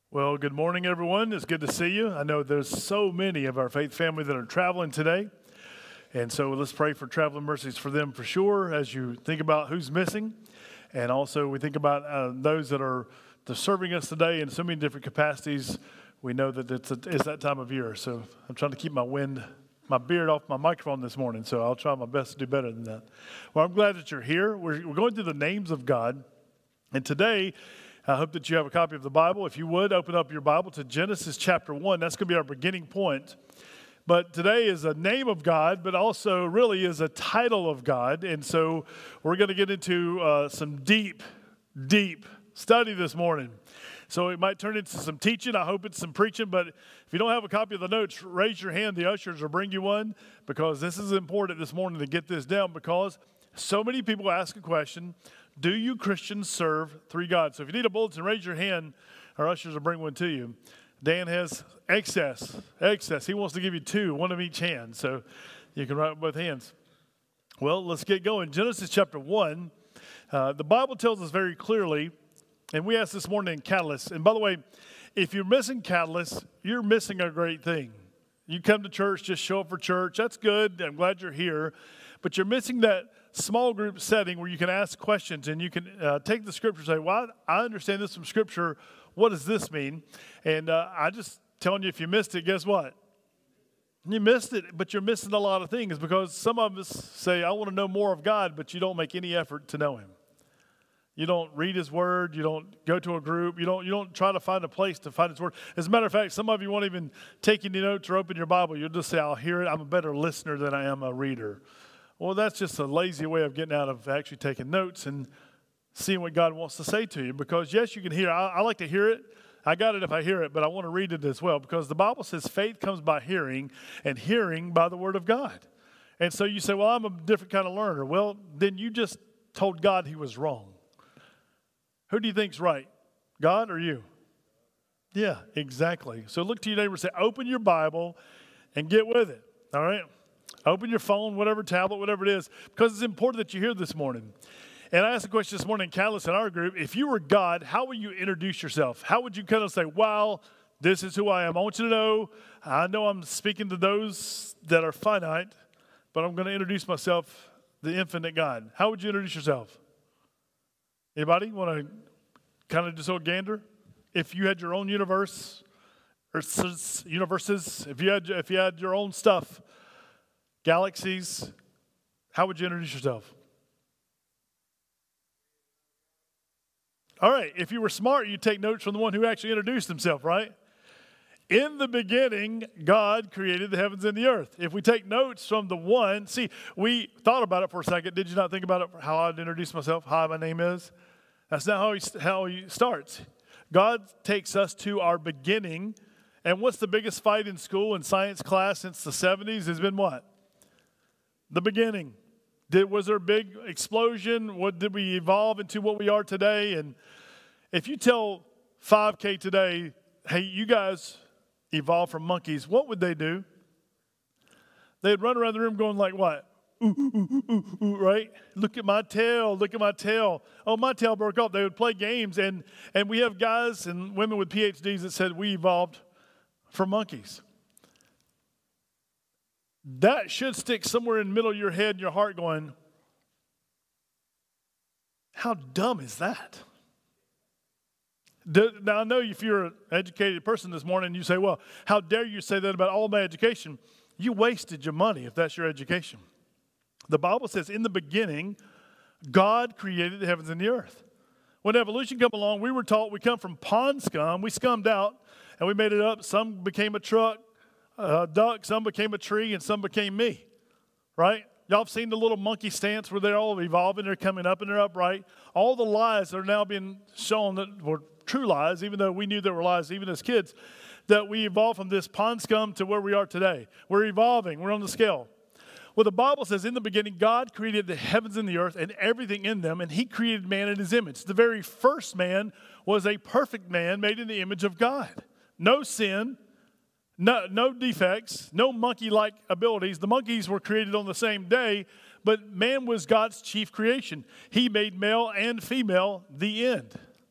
Well, good morning, everyone. It's good to see you. I know there's so many of our faith family that are traveling today. And so let's pray for traveling mercies for them for sure as you think about who's missing. And also we think about those that are serving us today in so many different capacities. We know that it's that time of year. So I'm trying to keep my beard off my microphone this morning. So I'll try my best to do better than that. Well, I'm glad that you're here. We're going through the names of God. And today, I hope that you have a copy of the Bible. If you would, open up your Bible to Genesis chapter 1. That's going to be our beginning point. But today is a name of God, but also really is a title of God. And so we're going to get into some deep study this morning. So it might turn into some teaching. I hope it's some preaching. But if you don't have a copy of the notes, raise your hand. The ushers will bring you one, because this is important this morning to get this down, because so many people ask a question: do you Christians serve three gods? So if you need a bulletin, raise your hand. Our ushers will bring one to you. Dan has excess. He wants to give you two, one of each hand. So you can write with both hands. Well, let's get going. Genesis chapter 1. The Bible tells us very clearly, and we asked this morning in Catalyst. And by the way, if you're missing Catalyst, you're missing a great thing. You come to church, just show up for church. That's good. I'm glad you're here. But you're missing that small group setting where you can ask questions and you can take the scripture and say, well, I understand this from scripture. What does this mean? And I just telling you, if you missed it, guess what? You missed it, but you're missing a lot of things, because some of us say, I want to know more of God, but you don't make any effort to know him. You don't read his word. You don't go to a group. You don't try to find a place to find his word. As a matter of fact, some of you won't even take any notes or open your Bible. You'll just say, I'll hear it. I'm a better listener than I am a reader. Well, that's just a lazy way of getting out of actually taking notes and seeing what God wants to say to you. Because, yes, you can hear. I like to hear it. I got it if I hear it, but I want to read it as well, because the Bible says faith comes by hearing, and hearing by the word of God. And so you say, well, I'm a different kind of learner. Well, then you just told God he was wrong. Who do you think's right, God or you? Yeah, exactly. So look to your neighbor and say, open your Bible and get with it, all right? Open your phone, whatever, tablet, whatever it is, because it's important that you're here this morning. And I asked a question this morning in Catalyst in our group: if you were God, how would you introduce yourself? How would you kind of say, wow, this is who I am? I know I'm speaking to those that are finite, but I'm going to introduce myself, the infinite God. How would you introduce yourself? Anybody want to kind of just gander? If you had your own universe or universes, if you had your own stuff, galaxies, how would you introduce yourself? All right, if you were smart, you'd take notes from the one who actually introduced himself, right? In the beginning, God created the heavens and the earth. If we take notes from the one, see, we thought about it for a second. Did you not think about it, how I'd introduce myself? Hi, my name is. That's not how he starts. God takes us to our beginning. And what's the biggest fight in school and science class since the 70s has been what? The beginning. Was there a big explosion? What did we evolve into what we are today? And if you tell 5K today, hey, you guys evolved from monkeys, what would they do? They'd run around the room going like what? Ooh, ooh, ooh, ooh, right? Look at my tail. Oh, my tail broke off. They would play games. And we have guys and women with PhDs that said we evolved from monkeys. That should stick somewhere in the middle of your head and your heart going, how dumb is that? Now, I know if you're an educated person this morning, you say, well, how dare you say that about all my education? You wasted your money if that's your education. The Bible says, in the beginning, God created the heavens and the earth. When evolution came along, we were taught we come from pond scum. We scummed out, and we made it up. Some became a truck, a duck, some became a tree, and some became me, right? Y'all have seen the little monkey stance where they're all evolving, they're coming up, and they're upright. All the lies are now being shown that were true lies, even though we knew they were lies, even as kids, that we evolved from this pond scum to where we are today. We're evolving. We're on the scale. Well, the Bible says, in the beginning, God created the heavens and the earth and everything in them, and he created man in his image. The very first man was a perfect man made in the image of God. No sin, no defects, no monkey-like abilities. The monkeys were created on the same day, but man was God's chief creation. He made male and female, the end.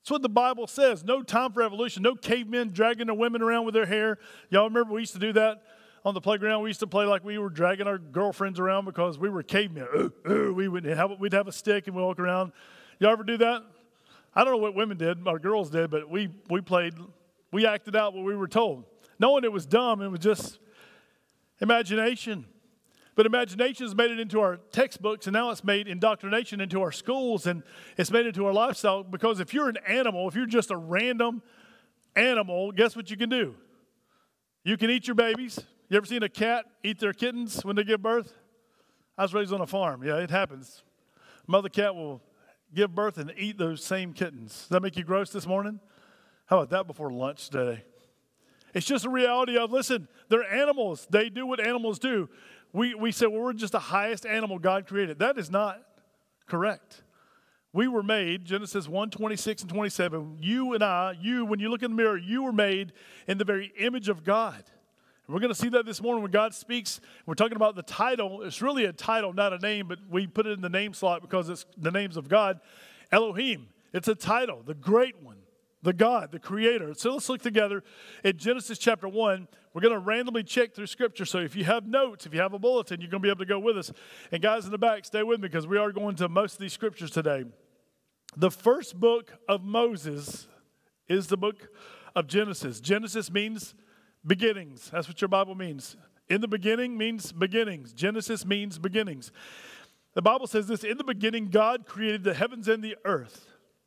That's what the Bible says. No time for evolution. No cavemen dragging their women around with their hair. Y'all remember we used to do that on the playground? We used to play like we were dragging our girlfriends around because we were cavemen. We'd have a stick and we'd walk around. Y'all ever do that? I don't know what women did, our girls did, but we acted out what we were told. Knowing it was dumb, it was just imagination. But imagination has made it into our textbooks, and now it's made indoctrination into our schools, and it's made into our lifestyle. Because if you're an animal, if you're just a random animal, guess what you can do? You can eat your babies. You ever seen a cat eat their kittens when they give birth? I was raised on a farm. Yeah, it happens. Mother cat will give birth and eat those same kittens. Does that make you gross this morning? How about that before lunch today? It's just a reality of, listen, they're animals. They do what animals do. We say, well, we're just the highest animal God created. That is not correct. We were made, Genesis 1:26 and 27, you and I, when you look in the mirror, you were made in the very image of God. And we're going to see that this morning when God speaks. We're talking about the title. It's really a title, not a name, but we put it in the name slot because it's the names of God. Elohim, it's a title, the great one. The God, the creator. So let's look together in Genesis chapter 1. We're going to randomly check through Scripture. So if you have notes, if you have a bulletin, you're going to be able to go with us. And guys in the back, stay with me because we are going to most of these Scriptures today. The first book of Moses is the book of Genesis. Genesis means beginnings. That's what your Bible means. In the beginning means beginnings. Genesis means beginnings. The Bible says this, in the beginning, God created the heavens and the earth.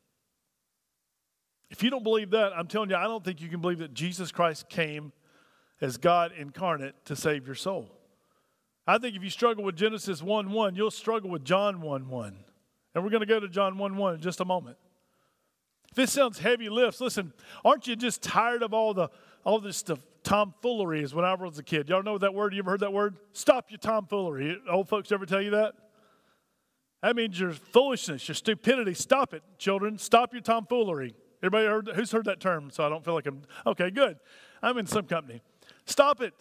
If you don't believe that, I'm telling you, I don't think you can believe that Jesus Christ came as God incarnate to save your soul. I think if you struggle with Genesis 1:1, you'll struggle with John 1:1. And we're going to go to John 1:1 in just a moment. If this sounds heavy lifts, listen, aren't you just tired of all this stuff? Tomfoolery is when I was a kid. Y'all know that word? You ever heard that word? Stop your tomfoolery. Old folks ever tell you that? That means your foolishness, your stupidity. Stop it, children. Stop your tomfoolery. Everybody who's heard that term? So I don't feel like okay, good. I'm in some company. Stop it.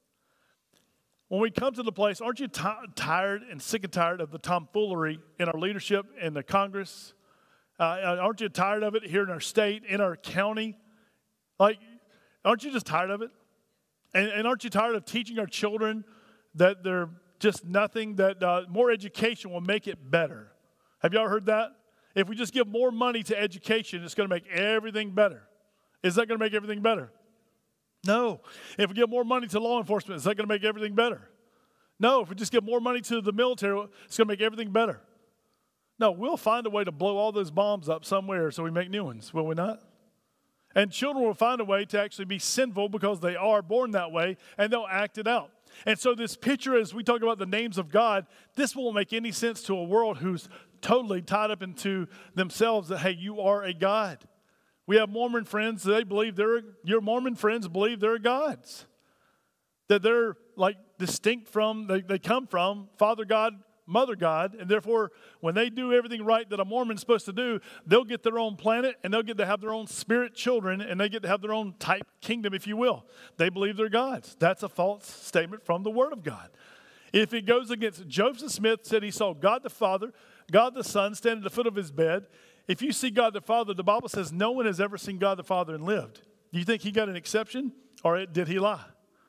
When we come to the place, aren't you tired and sick and tired of the tomfoolery in our leadership, in the Congress? Aren't you tired of it here in our state, in our county? Like, aren't you just tired of it? And aren't you tired of teaching our children that they're just nothing, that more education will make it better? Have y'all heard that? If we just give more money to education, it's going to make everything better. Is that going to make everything better? No. If we give more money to law enforcement, is that going to make everything better? No. If we just give more money to the military, it's going to make everything better. No, we'll find a way to blow all those bombs up somewhere so we make new ones, will we not? And children will find a way to actually be sinful because they are born that way, and they'll act it out. And so this picture, as we talk about the names of God, this won't make any sense to a world who's totally tied up into themselves that, hey, you are a God. We have Mormon friends, they believe your Mormon friends believe they're gods. That they're like distinct from, they come from Father God, Mother God, and therefore when they do everything right that a Mormon's supposed to do, they'll get their own planet and they'll get to have their own spirit children and they get to have their own type kingdom, if you will. They believe they're gods. That's a false statement from the Word of God. If it goes against, Joseph Smith said he saw God the Father, God the Son stand at the foot of his bed. If you see God the Father, the Bible says no one has ever seen God the Father and lived. Do you think he got an exception or did he lie?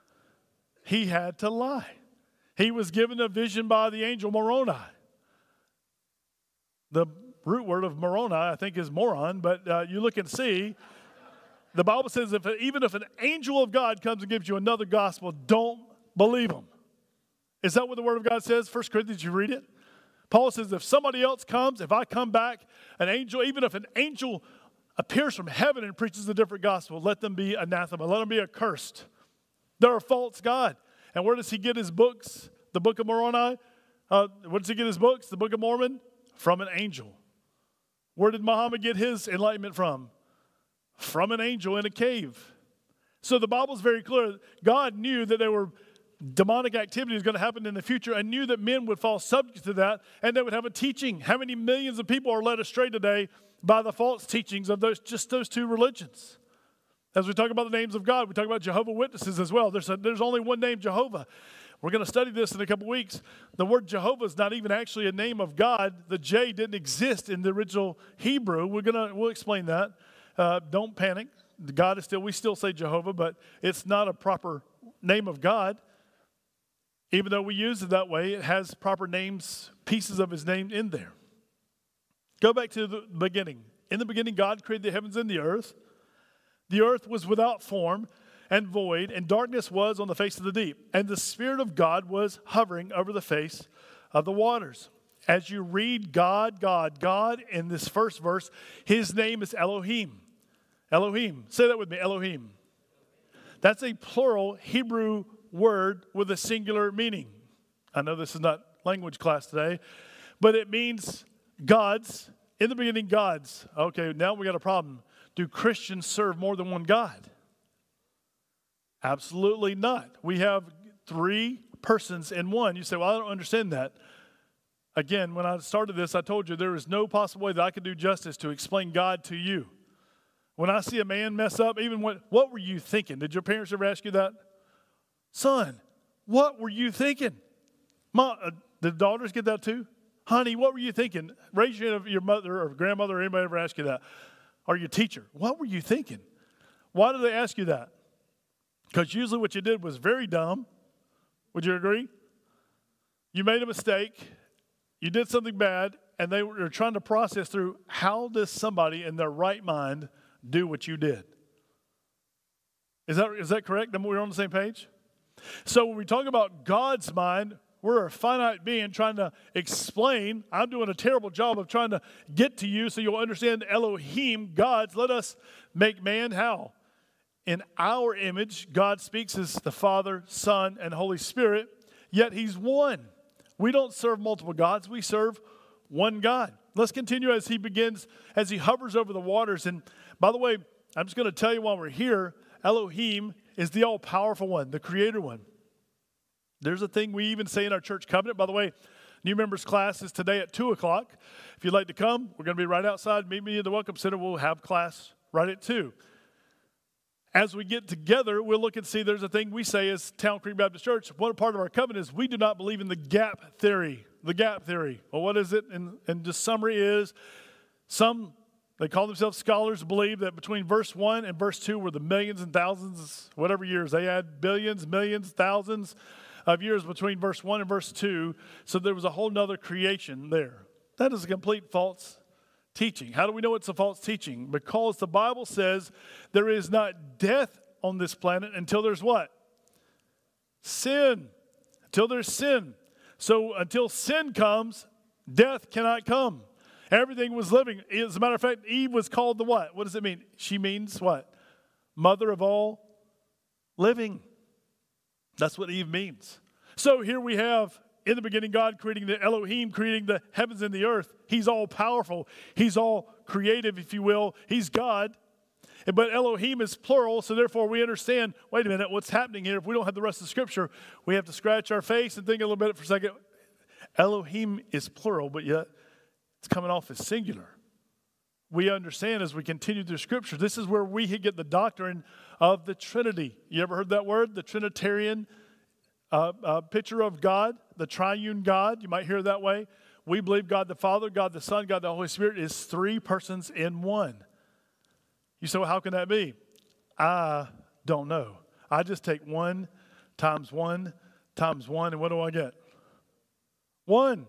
He had to lie. He was given a vision by the angel Moroni. The root word of Moroni, I think, is moron, but you look and see. The Bible says even if an angel of God comes and gives you another gospel, don't believe him. Is that what the Word of God says? 1 Corinthians, you read it? Paul says if somebody else comes, if I come back, an angel, even if an angel appears from heaven and preaches a different gospel, let them be anathema. Let them be accursed. They're a false God. And where does he get his books? The Book of Moroni? Where does he get his books? The Book of Mormon? From an angel. Where did Muhammad get his enlightenment from? From an angel in a cave. So the Bible's very clear. God knew that there were demonic activity was going to happen in the future and knew that men would fall subject to that and they would have a teaching. How many millions of people are led astray today by the false teachings of those two religions? As we talk about the names of God, we talk about Jehovah's Witnesses as well. There's only one name, Jehovah. We're going to study this in a couple weeks. The word Jehovah is not even actually a name of God. The J didn't exist in the original Hebrew. We'll explain that. Don't panic. God is still, we still say Jehovah, but it's not a proper name of God. Even though we use it that way, it has proper names, pieces of his name in there. Go back to the beginning. In the beginning, God created the heavens and the earth. The earth was without form and void, and darkness was on the face of the deep. And the Spirit of God was hovering over the face of the waters. As you read God in this first verse, his name is Elohim. Elohim. Say that with me, Elohim. That's a plural Hebrew word with a singular meaning. I know this is not language class today, but it means gods. In the beginning, gods. Okay, now we got a problem. Do Christians serve more than one God? Absolutely not. We have three persons in one. You say, well, I don't understand that. Again, when I started this, I told you there is no possible way that I could do justice to explain God to you. When I see a man mess up, even what were you thinking? Did your parents ever ask you that? Son, what were you thinking? Mom, did daughters get that too? Honey, what were you thinking? Raise your hand if your mother or grandmother or anybody ever asked you that. Or your teacher, what were you thinking? Why do they ask you that? Because usually what you did was very dumb. Would you agree? You made a mistake. You did something bad, and they were trying to process through how does somebody in their right mind do what you did. Is that correct? We're on the same page? So when we talk about God's mind, we're a finite being trying to explain. I'm doing a terrible job of trying to get to you so you'll understand Elohim, God's. Let us make man how? In our image, God speaks as the Father, Son, and Holy Spirit, yet he's one. We don't serve multiple gods. We serve one God. Let's continue as he hovers over the waters. And by the way, I'm just going to tell you while we're here, Elohim is the all-powerful one, the creator one. There's a thing we even say in our church covenant. By the way, new members class is today at 2 o'clock. If you'd like to come, we're going to be right outside. Meet me in the Welcome Center. We'll have class right at 2. As we get together, we'll look and see there's a thing we say as Town Creek Baptist Church. One part of our covenant is we do not believe in the gap theory. The gap theory. Well, what is it? And the summary is they call themselves scholars, believe that between verse 1 and verse 2 were the millions and thousands, whatever years. They had billions, millions, thousands of years between verse 1 and verse 2. So there was a whole nother creation there. That is a complete false teaching. How do we know it's a false teaching? Because the Bible says there is not death on this planet until there's what? Sin. Until there's sin. So until sin comes, death cannot come. Everything was living. As a matter of fact, Eve was called the what? What does it mean? She means what? Mother of all living. That's what Eve means. So here we have, in the beginning, God creating the Elohim, creating the heavens and the earth. He's all powerful. He's all creative, if you will. He's God. But Elohim is plural, so therefore we understand, wait a minute, what's happening here? If we don't have the rest of the scripture, we have to scratch our face and think a little bit for a second. Elohim is plural, but yet it's coming off as singular. We understand as we continue through scripture, this is where we get the doctrine of the Trinity. You ever heard that word? The Trinitarian picture of God, the triune God. You might hear it that way. We believe God the Father, God the Son, God the Holy Spirit is three persons in one. You say, well, how can that be? I don't know. I just take 1 times 1 times 1, and what do I get? 1.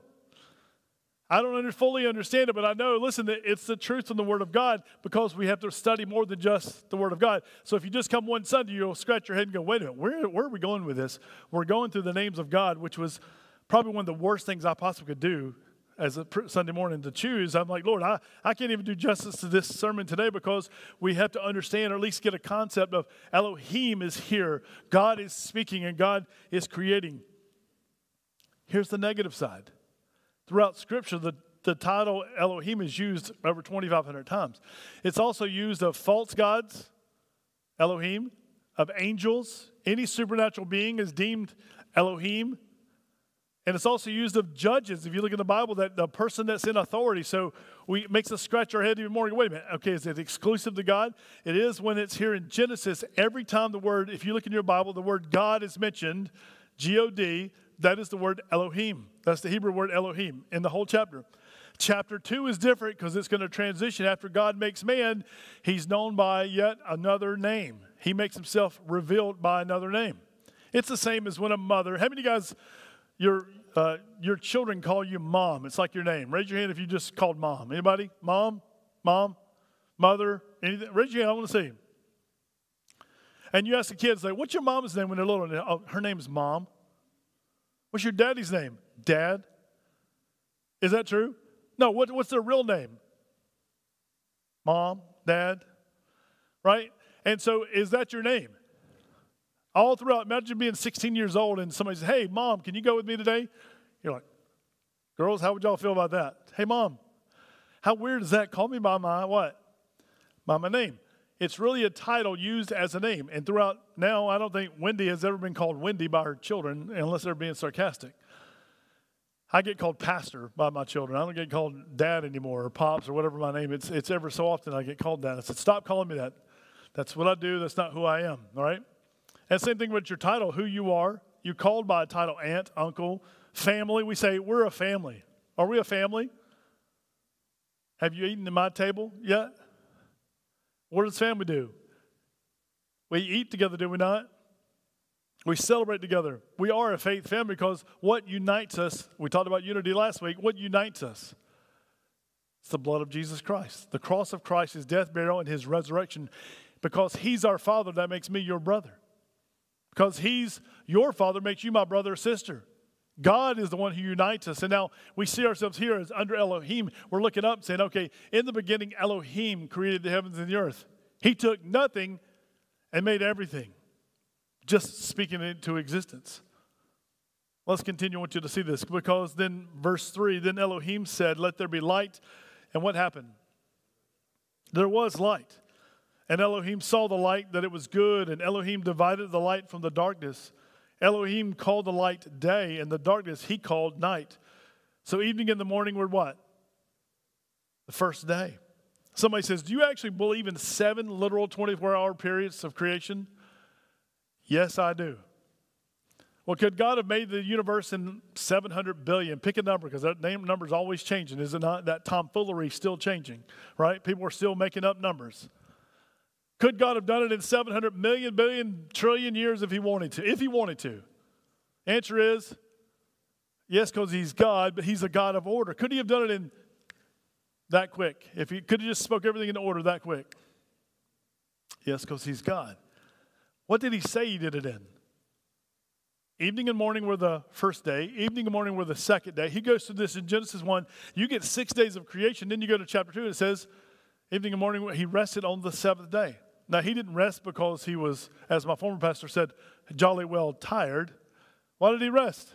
I don't fully understand it, but I know, listen, it's the truth from the Word of God because we have to study more than just the Word of God. So if you just come one Sunday, you'll scratch your head and go, wait a minute, where are we going with this? We're going through the names of God, which was probably one of the worst things I possibly could do as a Sunday morning to choose. I'm like, Lord, I can't even do justice to this sermon today because we have to understand or at least get a concept of Elohim is here. God is speaking and God is creating. Here's the negative side. Throughout Scripture, the title Elohim is used over 2,500 times. It's also used of false gods, Elohim, of angels. Any supernatural being is deemed Elohim. And it's also used of judges. If you look in the Bible, that the person that's in authority. So it makes us scratch our head even more. Wait a minute. Okay, is it exclusive to God? It is when it's here in Genesis. Every time if you look in your Bible, the word God is mentioned, G-O-D, that is the word Elohim. That's the Hebrew word Elohim in the whole chapter. Chapter 2 is different because it's going to transition. After God makes man, he's known by yet another name. He makes himself revealed by another name. It's the same as when a mother, how many guys, your children call you mom? It's like your name. Raise your hand if you just called mom. Anybody? Mom? Mom? Mother? Anything? Raise your hand. I want to see. And you ask the kids, like, what's your mom's name when they're little? Oh, her name is Mom. What's your daddy's name? Dad. Is that true? No, what's their real name? Mom, Dad, right? And so is that your name? All throughout, imagine being 16 years old and somebody says, hey, Mom, can you go with me today? You're like, girls, how would y'all feel about that? Hey, Mom, how weird is that? Call me by my what? By my name. It's really a title used as a name. And throughout now, I don't think Wendy has ever been called Wendy by her children unless they're being sarcastic. I get called pastor by my children. I don't get called dad anymore or pops or whatever my name. It's ever so often I get called that. I said, stop calling me that. That's what I do. That's not who I am, all right? And same thing with your title, who you are. You're called by a title, aunt, uncle, family. We say, we're a family. Are we a family? Have you eaten at my table yet? What does family do? We eat together, do we not? We celebrate together. We are a faith family because what unites us, we talked about unity last week, what unites us? It's the blood of Jesus Christ. The cross of Christ, his death, burial, and his resurrection. Because he's our Father, that makes me your brother. Because he's your Father makes you my brother or sister. God is the one who unites us. And now we see ourselves here as under Elohim. We're looking up saying, okay, in the beginning, Elohim created the heavens and the earth. He took nothing and made everything. Just speaking it into existence. Let's continue. I want you to see this. Because then, verse 3, then Elohim said, let there be light. And what happened? There was light. And Elohim saw the light, that it was good. And Elohim divided the light from the darkness. Elohim called the light day, and the darkness he called night. So evening and the morning were what? The first day. Somebody says, do you actually believe in 7 literal 24-hour periods of creation? Yes, I do. Well, could God have made the universe in 700 billion? Pick a number, because that number is always changing, is it not? That tomfoolery is still changing, right? People are still making up numbers. Could God have done it in 700 million, billion, trillion years if he wanted to? If he wanted to. Answer is, yes, because he's God, but he's a God of order. Could he have done it in that quick? If he could have just spoke everything into order that quick? Yes, because he's God. What did he say he did it in? Evening and morning were the first day. Evening and morning were the second day. He goes through this in Genesis 1. You get 6 days of creation. Then you go to chapter 2 and it says, evening and morning, he rested on the 7th day. Now, he didn't rest because he was, as my former pastor said, jolly well tired. Why did he rest?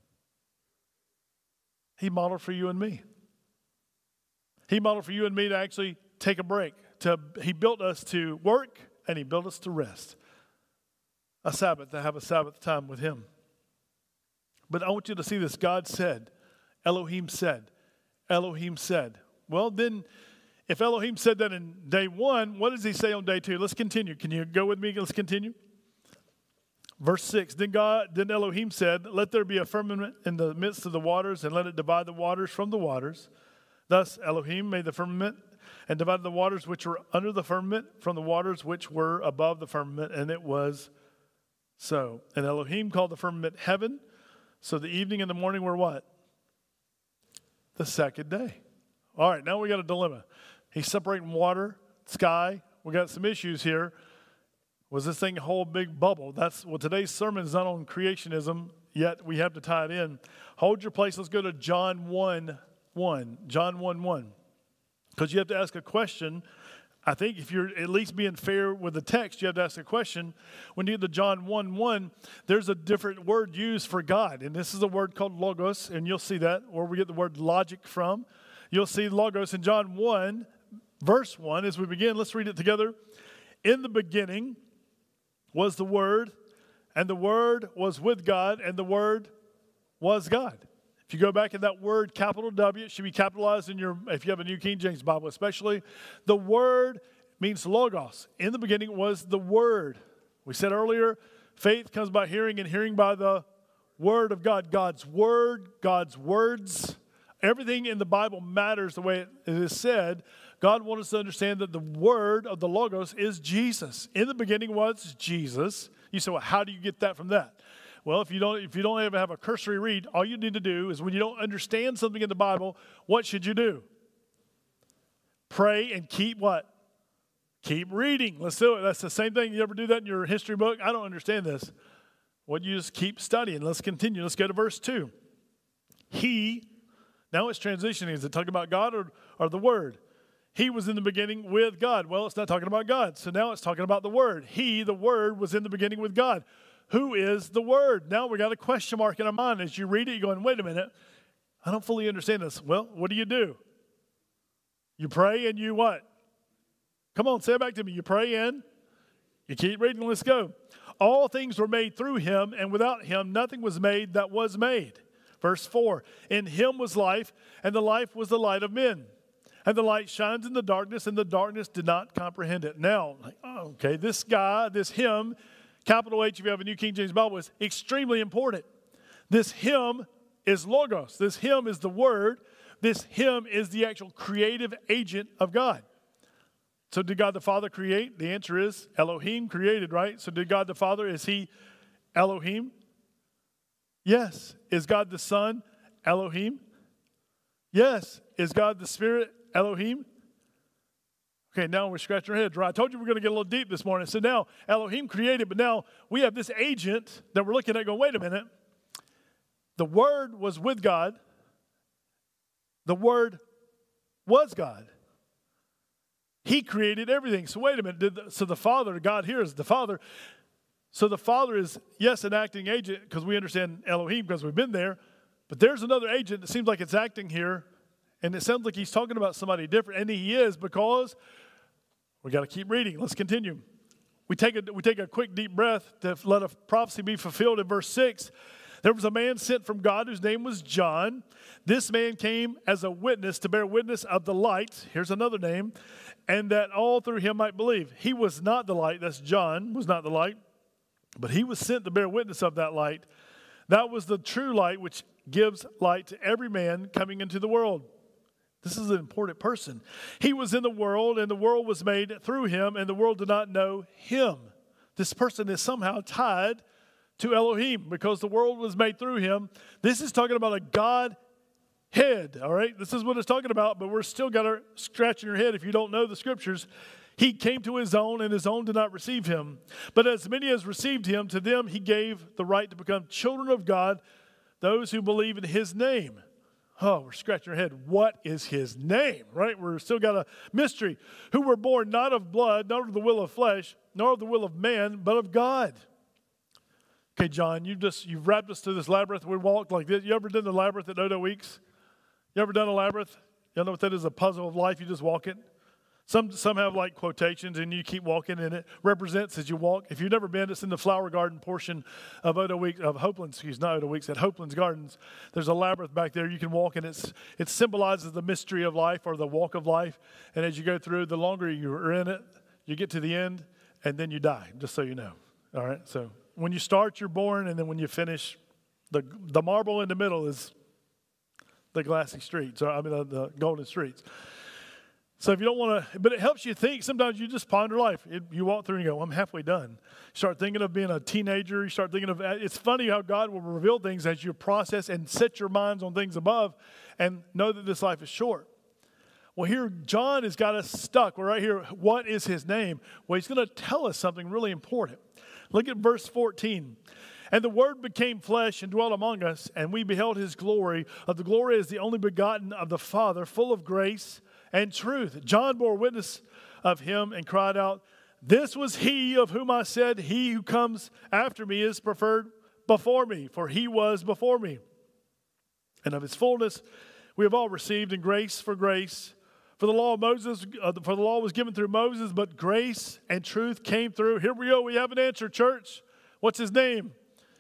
He modeled for you and me. He modeled for you and me to actually take a break. He built us to work and he built us to rest. A Sabbath, to have a Sabbath time with him. But I want you to see this. God said, Elohim said, Elohim said. Well, then, if Elohim said that in day 1, what does he say on day 2? Let's continue. Can you go with me? Let's continue. Verse 6, then Elohim said, let there be a firmament in the midst of the waters, and let it divide the waters from the waters. Thus Elohim made the firmament and divided the waters which were under the firmament from the waters which were above the firmament, and it was so. And Elohim called the firmament heaven. So the evening and the morning were what? The second day. All right, now we got a dilemma. He's separating water, sky. We got some issues here. Was this thing a whole big bubble? Today's sermon is not on creationism, yet we have to tie it in. Hold your place. Let's go to John 1:1. John 1:1. Because you have to ask a question. I think if you're at least being fair with the text, you have to ask a question. When you get to John 1:1, there's a different word used for God. And this is a word called logos, and you'll see that, where we get the word logic from. You'll see logos in John 1, verse 1. As we begin, let's read it together. In the beginning was the Word, and the Word was with God, and the Word was God. If you go back in that word, capital W, it should be capitalized if you have a New King James Bible especially. The word means logos. In the beginning was the Word. We said earlier, faith comes by hearing, and hearing by the Word of God, God's Word, God's words. Everything in the Bible matters the way it is said. God wants us to understand that the Word of the Logos is Jesus. In the beginning was Jesus. You say, well, how do you get that from that? Well, if you don't ever have a cursory read, all you need to do is when you don't understand something in the Bible, what should you do? Pray and keep what? Keep reading. Let's do it. That's the same thing. You ever do that in your history book? I don't understand this. Well, you just keep studying. Let's continue. Let's go to verse 2. Now it's transitioning. Is it talking about God or the Word? He was in the beginning with God. Well, it's not talking about God. So now it's talking about the Word. He, the Word, was in the beginning with God. Who is the Word? Now we got a question mark in our mind. As you read it, you're going, wait a minute. I don't fully understand this. Well, what do? You pray and you what? Come on, say it back to me. You pray and you keep reading. Let's go. All things were made through him, and without him nothing was made that was made. Verse 4, in him was life, and the life was the light of men. And the light shines in the darkness, and the darkness did not comprehend it. Now, okay, this guy, this him, capital H if you have a New King James Bible, is extremely important. This him is Logos. This him is the Word. This him is the actual creative agent of God. So did God the Father create? The answer is Elohim created, right? So did God the Father, is he Elohim? Yes. Is God the Son Elohim? Yes. Is God the Spirit Elohim? Okay, now we're scratching our heads, right? I told you we're going to get a little deep this morning. So now Elohim created, but now we have this agent that we're looking at going, wait a minute. The Word was with God. The Word was God. He created everything. So wait a minute. So the Father, God here is the Father. So the Father is, yes, an acting agent because we understand Elohim because we've been there. But there's another agent that seems like it's acting here. And it sounds like he's talking about somebody different. And he is, because we got to keep reading. Let's continue. We take a quick deep breath to let a prophecy be fulfilled in verse 6. There was a man sent from God whose name was John. This man came as a witness to bear witness of the light. Here's another name. And that all through him might believe. He was not the light. That's John, was not the light. But he was sent to bear witness of that light. That was the true light which gives light to every man coming into the world. This is an important person. He was in the world, and the world was made through him, and the world did not know him. This person is somehow tied to Elohim because the world was made through him. This is talking about a Godhead, all right? This is what it's talking about, but we're still got to scratch in your head if you don't know the scriptures. He came to his own, and his own did not receive him. But as many as received him, to them he gave the right to become children of God, those who believe in his name. Oh, we're scratching our head. What is his name, right? We're still got a mystery. Who were born not of blood, not of the will of flesh, nor of the will of man, but of God. Okay, John, you've wrapped us through this labyrinth. We walked like this. You ever done the labyrinth at Odo Weeks? You ever done a labyrinth? You know what that is, a puzzle of life. You just walk it. Some have like quotations, and you keep walking, and it represents as you walk. If you've never been, it's in the flower garden portion of Odo Weeks, of Hopelands, not Odo Weeks, at Hopelands Gardens. There's a labyrinth back there. You can walk, and it symbolizes the mystery of life or the walk of life. And as you go through, the longer you're in it, you get to the end, and then you die, just so you know. All right? So when you start, you're born, and then when you finish, the marble in the middle is the glassy streets, or the golden streets. So if you don't want to, but it helps you think. Sometimes you just ponder life. You walk through and you go, I'm halfway done. You start thinking of being a teenager. You start thinking of, it's funny how God will reveal things as you process and set your minds on things above and know that this life is short. Well, here, John has got us stuck. We're right here. What is his name? Well, he's going to tell us something really important. Look at verse 14. And the Word became flesh and dwelt among us, and we beheld his glory. Of the glory as the only begotten of the Father, full of grace and truth. John bore witness of him and cried out, this was he of whom I said, he who comes after me is preferred before me, for he was before me. And of his fullness we have all received, in grace for grace. For the law was given through Moses, but grace and truth came through. Here we go. We have an answer, church. What's his name?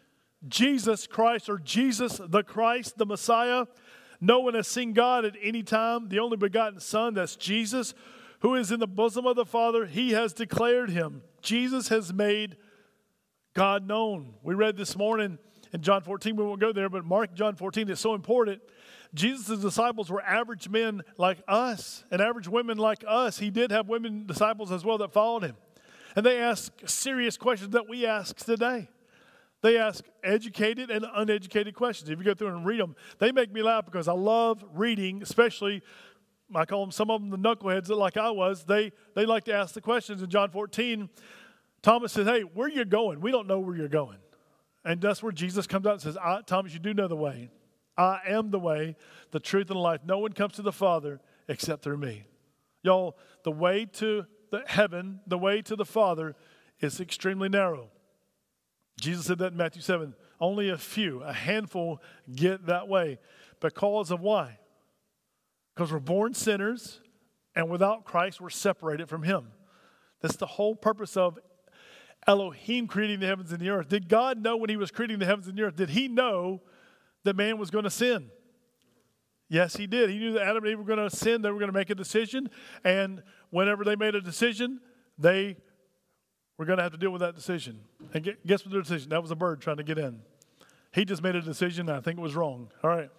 Jesus Christ, or Jesus the Christ, the Messiah. No one has seen God at any time. The only begotten Son, that's Jesus, who is in the bosom of the Father. He has declared him. Jesus has made God known. We read this morning In John 14, we won't go there, but Mark John 14 is so important. Jesus' disciples were average men like us and average women like us. He did have women disciples as well that followed him. And they asked serious questions that we ask today. They ask educated and uneducated questions. If you go through and read them, they make me laugh because I love reading, especially, I call them some of them the knuckleheads that like I was. They like to ask the questions. In John 14, Thomas says, hey, where are you going? We don't know where you're going. And that's where Jesus comes out and says, Thomas, you do know the way. I am the way, the truth, and the life. No one comes to the Father except through me. Y'all, the way to heaven, the way to the Father is extremely narrow. Jesus said that in Matthew 7. Only a handful get that way. Because of why? Because we're born sinners, and without Christ, we're separated from him. That's the whole purpose of Elohim creating the heavens and the earth. Did God know when he was creating the heavens and the earth? Did he know that man was going to sin? Yes, he did. He knew that Adam and Eve were going to sin. They were going to make a decision. And whenever they made a decision, they were going to have to deal with that decision. And guess what their decision? That was a bird trying to get in. He just made a decision, and I think it was wrong. All right.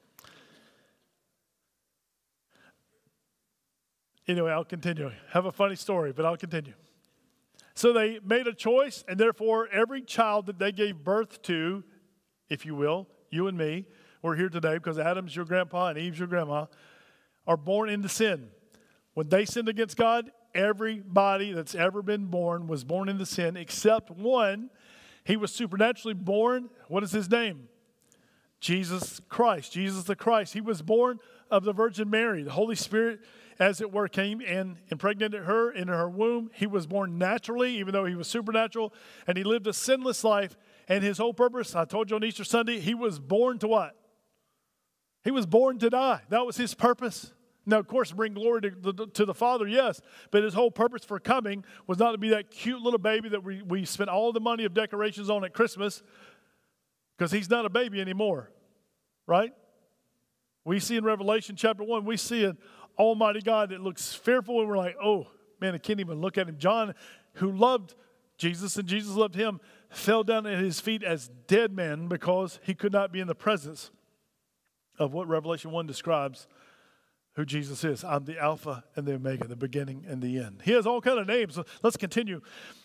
Anyway, I'll continue. Have a funny story, but I'll continue. So they made a choice, and therefore every child that they gave birth to, if you will, you and me, we're here today because Adam's your grandpa and Eve's your grandma, are born into sin. When they sinned against God, everybody that's ever been born was born into sin except one. He was supernaturally born. What is his name? Jesus Christ. Jesus the Christ. He was born of the Virgin Mary. The Holy Spirit, as it were, came and impregnated her in her womb. He was born naturally, even though he was supernatural, and he lived a sinless life. And his whole purpose, I told you on Easter Sunday, he was born to what? He was born to die. That was his purpose. Now, of course, bring glory to the Father, yes, but his whole purpose for coming was not to be that cute little baby that we spent all the money of decorations on at Christmas, because he's not a baby anymore, right? We see in Revelation chapter 1, we see an almighty God that looks fearful, and we're like, oh, man, I can't even look at him. John, who loved Jesus and Jesus loved him, fell down at his feet as dead men because he could not be in the presence of what Revelation 1 describes who Jesus is. I'm the Alpha and the Omega, the beginning and the end. He has all kinds of names. So let's continue.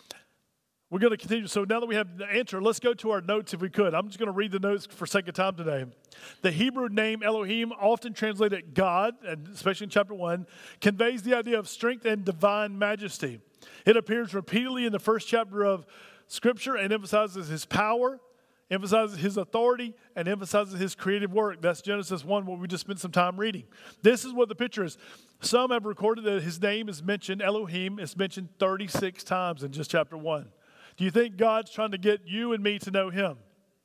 We're going to continue. So now that we have the answer, let's go to our notes if we could. I'm just going to read the notes for sake of time today. The Hebrew name Elohim, often translated God, and especially in chapter 1, conveys the idea of strength and divine majesty. It appears repeatedly in the first chapter of Scripture and emphasizes his power, emphasizes his authority, and emphasizes his creative work. That's Genesis 1, what we just spent some time reading. This is what the picture is. Some have recorded that his name is mentioned, Elohim, is mentioned 36 times in just chapter 1. Do you think God's trying to get you and me to know him?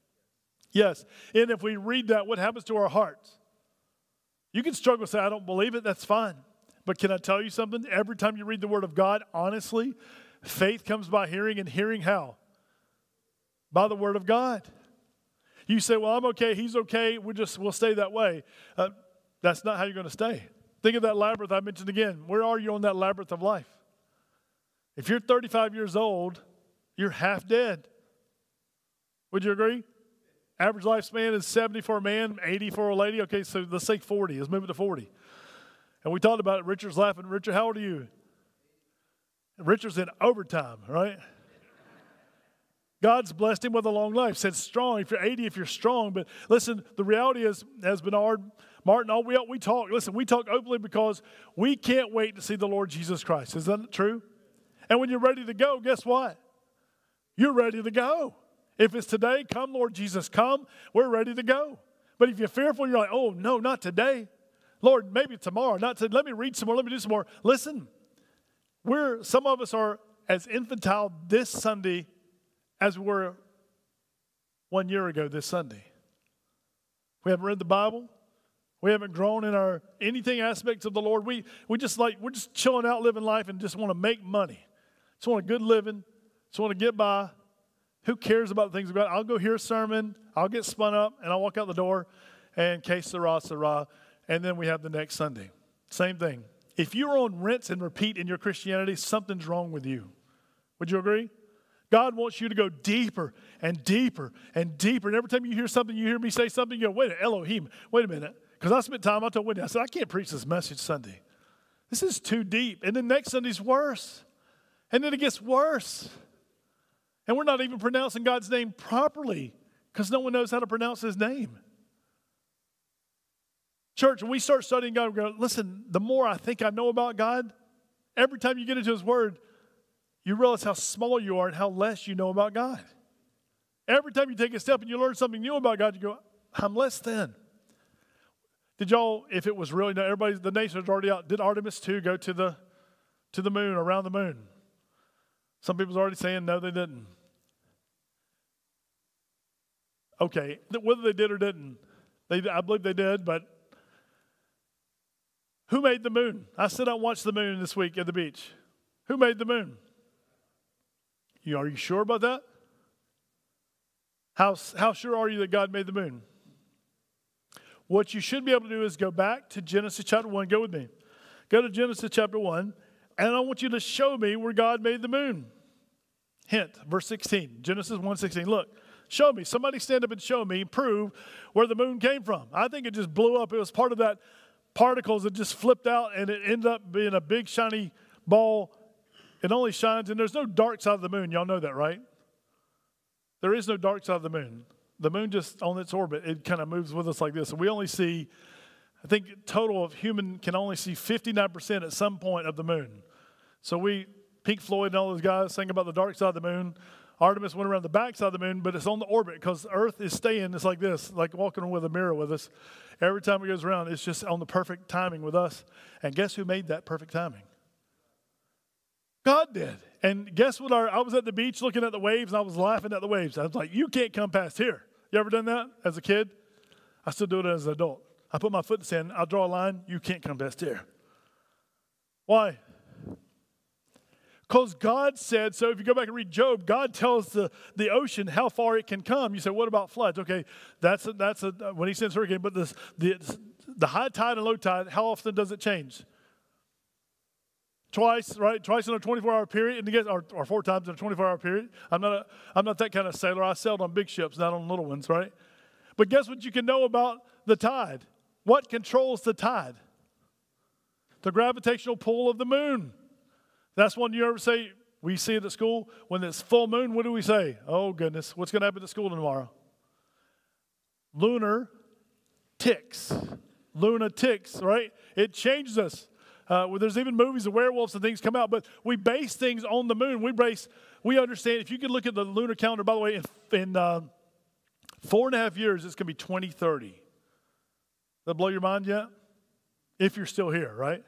Yes. And if we read that, what happens to our hearts? You can struggle and say, I don't believe it. That's fine. But can I tell you something? Every time you read the Word of God, honestly, faith comes by hearing, and hearing how? By the Word of God. You say, well, I'm okay, he's okay, we'll stay that way. That's not how you're going to stay. Think of that labyrinth I mentioned again. Where are you on that labyrinth of life? If you're 35 years old, you're half dead. Would you agree? Average lifespan is 70 for a man, 80 for a lady. Okay, so let's say 40. Let's move it to 40. And we talked about it. Richard's laughing. Richard, how old are you? Richard's in overtime, right? God's blessed him with a long life. Said strong. If you're 80, if you're strong. But listen, the reality is, as Bernard, Martin, all we talk. Listen, we talk openly because we can't wait to see the Lord Jesus Christ. Is that true? And when you're ready to go, guess what? You're ready to go. If it's today, come, Lord Jesus, come. We're ready to go. But if you're fearful, you're like, oh, no, not today. Lord, maybe tomorrow. Not today. Let me read some more. Let me do some more. Listen, some of us are as infantile this Sunday as we were 1 year ago this Sunday. We haven't read the Bible. We haven't grown in our anything aspects of the Lord. We're just chilling out, living life, and just want to make money. Just want a good living. Just want to get by. Who cares about the things of God? I'll go hear a sermon. I'll get spun up, and I'll walk out the door, and que sera, sera, and then we have the next Sunday. Same thing. If you're on rinse and repeat in your Christianity, something's wrong with you. Would you agree? God wants you to go deeper and deeper and deeper. And every time you hear something, you hear me say something, you go, wait a minute, Elohim, wait a minute. Because I spent time, I told Wendy, I said, I can't preach this message Sunday. This is too deep. And then next Sunday's worse. And then it gets worse. And we're not even pronouncing God's name properly because no one knows how to pronounce his name. Church, when we start studying God, we go, listen, the more I think I know about God, every time you get into his word, you realize how small you are and how less you know about God. Every time you take a step and you learn something new about God, you go, I'm less than. Did y'all, if it was really, everybody, the nation's already out, did Artemis 2 go to the moon, around the moon? Some people's already saying, no, they didn't. Okay, whether they did or didn't, I believe they did, but who made the moon? I sit out and watched the moon this week at the beach. Who made the moon? Are you sure about that? How sure are you that God made the moon? What you should be able to do is go back to Genesis chapter 1. Go with me. Go to Genesis chapter 1, and I want you to show me where God made the moon. Hint, verse 16, Genesis 1:16. Look, show me. Somebody stand up and show me, prove where the moon came from. I think it just blew up. It was part of that particles that just flipped out, and it ended up being a big shiny ball. It only shines, and there's no dark side of the moon. Y'all know that, right? There is no dark side of the moon. The moon just on its orbit, it kind of moves with us like this. And we only see, I think total of human can only see 59% at some point of the moon. So Pink Floyd and all those guys sing about the dark side of the moon. Artemis went around the back side of the moon, but it's on the orbit because Earth is staying. It's like this, like walking with a mirror with us. Every time it goes around, it's just on the perfect timing with us. And guess who made that perfect timing? God did. And guess what? I was at the beach looking at the waves, and I was laughing at the waves. I was like, you can't come past here. You ever done that as a kid? I still do it as an adult. I put my foot in the sand. I'll draw a line. You can't come past here. Why? Because God said, so if you go back and read Job, God tells the ocean how far it can come. You say, what about floods? Okay, that's when he sends hurricane, but the high tide and low tide, how often does it change? Twice, right? Twice in a 24-hour period, and or 4 times in a 24-hour period. I'm not that kind of sailor. I sailed on big ships, not on little ones, right? But guess what you can know about the tide? What controls the tide? The gravitational pull of the moon. That's one you ever say, we see it at school. When it's full moon, what do we say? Oh, goodness, what's going to happen at school tomorrow? Lunar ticks. Luna ticks, right? It changes us. There's even movies of werewolves and things come out, but we base things on the moon. We understand, if you could look at the lunar calendar, by the way, in 4.5 years, it's going to be 2030. That blow your mind yet? If you're still here, right?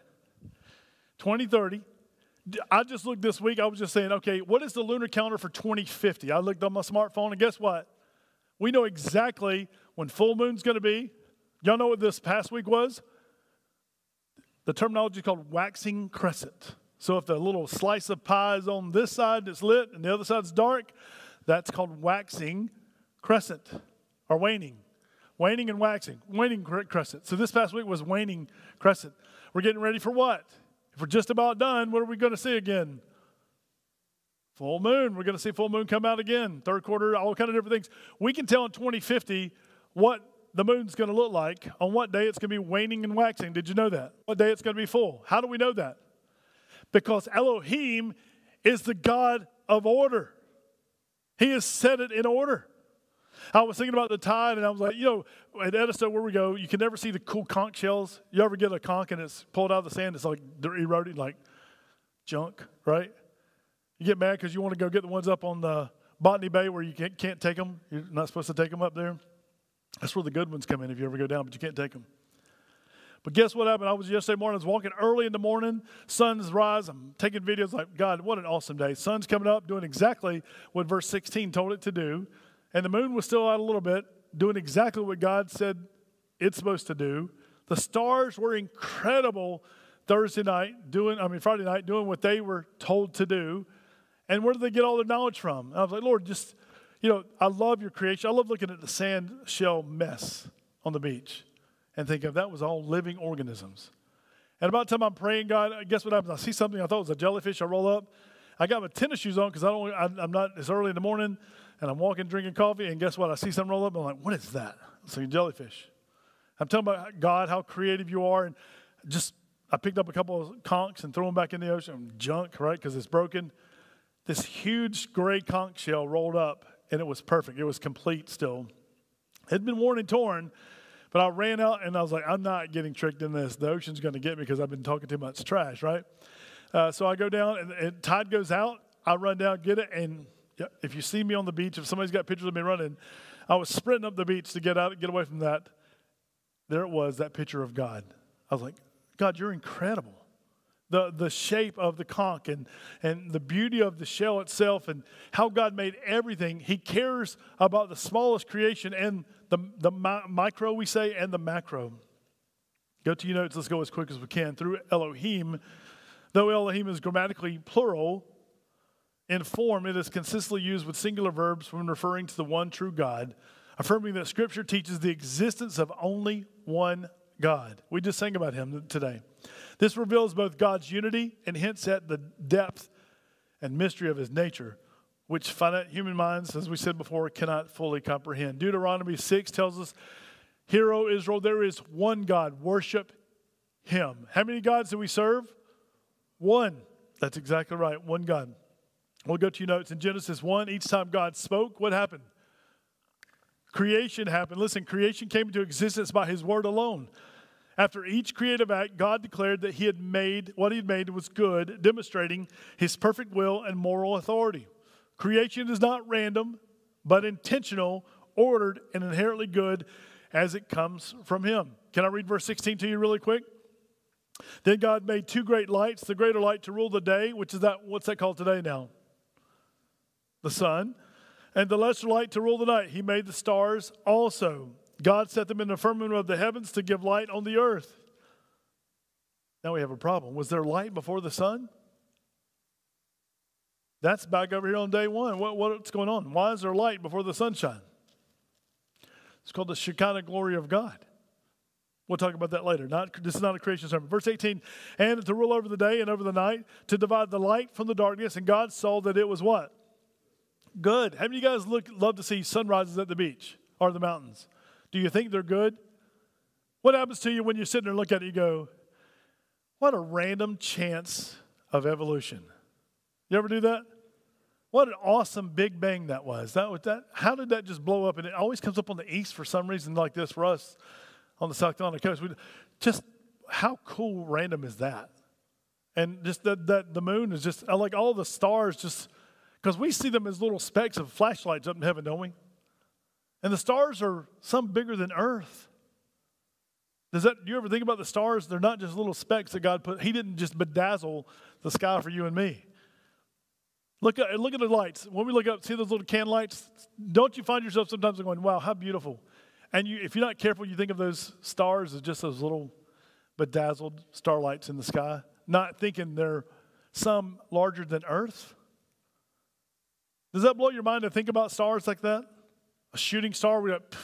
2030. I just looked this week, I was just saying, okay, what is the lunar calendar for 2050? I looked on my smartphone, and guess what? We know exactly when full moon's going to be. Y'all know what this past week was? The terminology is called waxing crescent. So if the little slice of pie is on this side that's lit and the other side's dark, that's called waxing crescent, or waning. Waning and waxing. Waning crescent. So this past week was waning crescent. We're getting ready for what? If we're just about done, what are we going to see again? Full moon. We're going to see full moon come out again. Third quarter, all kind of different things. We can tell in 2050 what the moon's going to look like, on what day it's going to be waning and waxing. Did you know that? What day it's going to be full. How do we know that? Because Elohim is the God of order. He has set it in order. I was thinking about the tide, and I was like, at Edisto, where we go, you can never see the cool conch shells. You ever get a conch and it's pulled out of the sand, it's like they're eroding like junk, right? You get mad because you want to go get the ones up on the Botany Bay where you can't take them. You're not supposed to take them up there. That's where the good ones come in if you ever go down, but you can't take them. But guess what happened? Yesterday morning, I was walking early in the morning, sun's rise, I'm taking videos like, God, what an awesome day. Sun's coming up, doing exactly what verse 16 told it to do. And the moon was still out a little bit, doing exactly what God said it's supposed to do. The stars were incredible Friday night, doing what they were told to do. And where did they get all their knowledge from? And I was like, Lord, just, I love your creation. I love looking at the sand shell mess on the beach and thinking that was all living organisms. And about the time I'm praying, God, guess what happens? I see something I thought was a jellyfish. I roll up. I got my tennis shoes on because I'm not, it's early in the morning, and I'm walking, drinking coffee, and guess what? I see something roll up, and I'm like, what is that? It's like a jellyfish. I'm telling about God, how creative you are, and I picked up a couple of conchs and threw them back in the ocean. Junk, right, because it's broken. This huge gray conch shell rolled up, and it was perfect. It was complete still. It had been worn and torn, but I ran out, and I was like, I'm not getting tricked in this. The ocean's going to get me because I've been talking too much trash, right? So I go down, and tide goes out. I run down, get it, and if you see me on the beach, if somebody's got pictures of me running, I was sprinting up the beach to get away from that. There it was, that picture of God. I was like, God, you're incredible. The shape of the conch and the beauty of the shell itself and how God made everything. He cares about the smallest creation and the micro, we say, and the macro. Go to your notes. Let's go as quick as we can. Through Elohim, though Elohim is grammatically plural, in form, it is consistently used with singular verbs when referring to the one true God, affirming that Scripture teaches the existence of only one God. We just sang about him today. This reveals both God's unity and hints at the depth and mystery of his nature, which finite human minds, as we said before, cannot fully comprehend. Deuteronomy 6 tells us, "Hear, O Israel, there is one God. Worship him." How many gods do we serve? One. That's exactly right. One God. We'll go to your notes. In Genesis 1, each time God spoke, what happened? Creation happened. Listen, creation came into existence by his word alone. After each creative act, God declared that what he had made was good, demonstrating his perfect will and moral authority. Creation is not random, but intentional, ordered, and inherently good as it comes from him. Can I read verse 16 to you really quick? Then God made two great lights, the greater light to rule the day, which is what's that called today now? The sun. And the lesser light to rule the night. He made the stars also. God set them in the firmament of the heavens to give light on the earth. Now we have a problem. Was there light before the sun? That's back over here on day one. What's going on? Why is there light before the sunshine? It's called the Shekinah glory of God. We'll talk about that later. This is not a creation sermon. Verse 18, and to rule over the day and over the night, to divide the light from the darkness, and God saw that it was what? Good. How many of you guys love to see sunrises at the beach or the mountains? Do you think they're good? What happens to you when you're sitting there and look at it, you go, what a random chance of evolution. You ever do that? What an awesome big bang that was. How did that just blow up? And it always comes up on the east for some reason like this for us on the South Carolina coast. Just how cool random is that? And just that the moon is just, like all the stars just, because we see them as little specks of flashlights up in heaven, don't we? And the stars are some bigger than Earth. Do you ever think about the stars? They're not just little specks that God put. He didn't just bedazzle the sky for you and me. Look at the lights. When we look up, see those little can lights? Don't you find yourself sometimes going, wow, how beautiful. And if you're not careful, you think of those stars as just those little bedazzled starlights in the sky, not thinking they're some larger than Earth. Does that blow your mind to think about stars like that? A shooting star,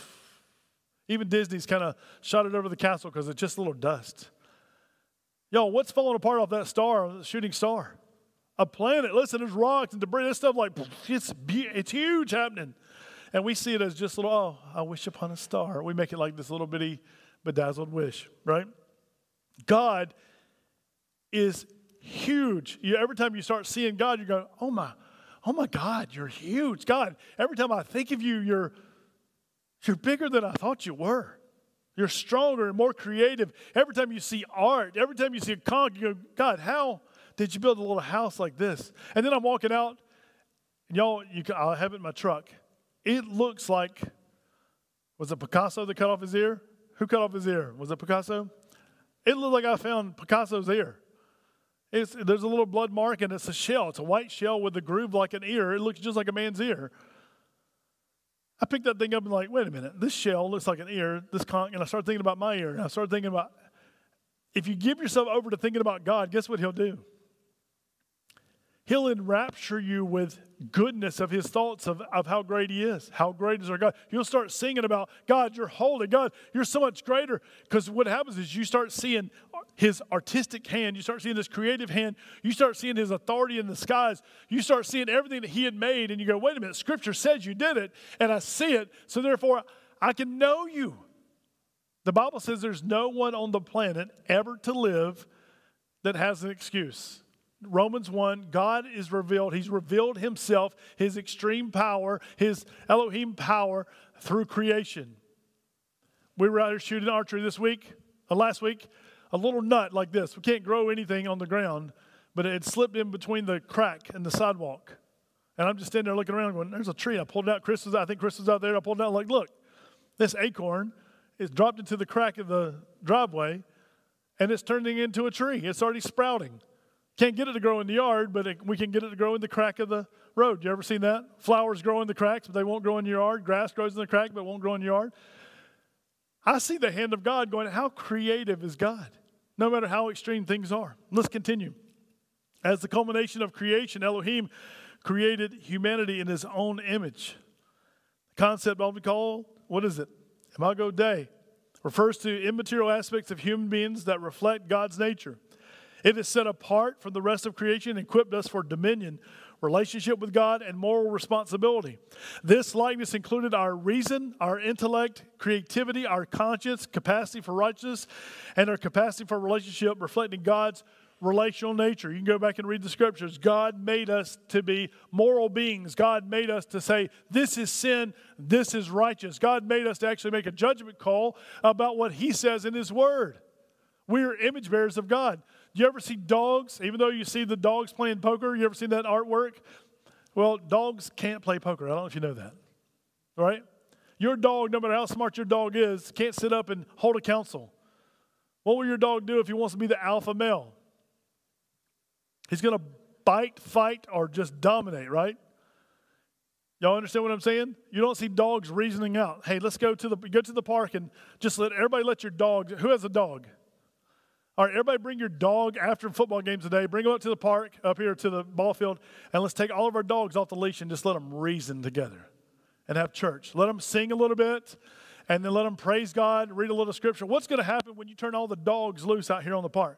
even Disney's kind of shot it over the castle because it's just a little dust. Yo, what's falling apart off that star, the shooting star? A planet. Listen, there's rocks and debris. This stuff it's huge happening. And we see it as just I wish upon a star. We make it like this little bitty bedazzled wish, right? God is huge. Every time you start seeing God, you go, oh my God, you're huge. God, every time I think of you, you're bigger than I thought you were. You're stronger and more creative. Every time you see art, every time you see a conch, you go, God, how did you build a little house like this? And then I'm walking out, and y'all, I'll have it in my truck. It looks like, was it Picasso that cut off his ear? Who cut off his ear? Was it Picasso? It looked like I found Picasso's ear. There's a little blood mark, and it's a shell. It's a white shell with a groove like an ear. It looks just like a man's ear. I picked that thing up and like, wait a minute. This shell looks like an ear. And I started thinking about my ear. And I started thinking about, if you give yourself over to thinking about God, guess what he'll do? He'll enrapture you with goodness of his thoughts of how great he is. How great is our God. You'll start singing about, God, you're holy. God, you're so much greater. Because what happens is you start seeing his artistic hand. You start seeing this creative hand. You start seeing his authority in the skies. You start seeing everything that he had made. And you go, wait a minute, Scripture says you did it. And I see it. So therefore, I can know you. The Bible says there's no one on the planet ever to live that has an excuse. Romans 1, God is revealed. He's revealed himself, his extreme power, his Elohim power through creation. We were out here shooting archery last week, a little nut like this. We can't grow anything on the ground, but it had slipped in between the crack and the sidewalk. And I'm just standing there looking around going, there's a tree. I pulled it out. I think Chris was out there. I pulled it out like, look, this acorn is dropped into the crack of the driveway, and it's turning into a tree. It's already sprouting. Can't get it to grow in the yard, but we can get it to grow in the crack of the road. You ever seen that? Flowers grow in the cracks, but they won't grow in your yard. Grass grows in the crack, but won't grow in your yard. I see the hand of God going, how creative is God? No matter how extreme things are. Let's continue. As the culmination of creation, Elohim created humanity in his own image. The concept often called, what is it? Imago Dei. Refers to immaterial aspects of human beings that reflect God's nature. It is set apart from the rest of creation and equipped us for dominion, relationship with God, and moral responsibility. This likeness included our reason, our intellect, creativity, our conscience, capacity for righteousness, and our capacity for relationship, reflecting God's relational nature. You can go back and read the scriptures. God made us to be moral beings. God made us to say, this is sin, this is righteous. God made us to actually make a judgment call about what he says in his word. We are image bearers of God. You ever see dogs, even though you see the dogs playing poker, you ever seen that artwork? Well, dogs can't play poker. I don't know if you know that, right? Your dog, no matter how smart your dog is, can't sit up and hold a counsel. What will your dog do if he wants to be the alpha male? He's going to bite, fight, or just dominate, right? Y'all understand what I'm saying? You don't see dogs reasoning out. Hey, let's go to the park and just let your dog. Who has a dog? All right, everybody bring your dog after football games today. Bring them up to the park, up here to the ball field, and let's take all of our dogs off the leash and just let them reason together and have church. Let them sing a little bit, and then let them praise God, read a little scripture. What's going to happen when you turn all the dogs loose out here on the park?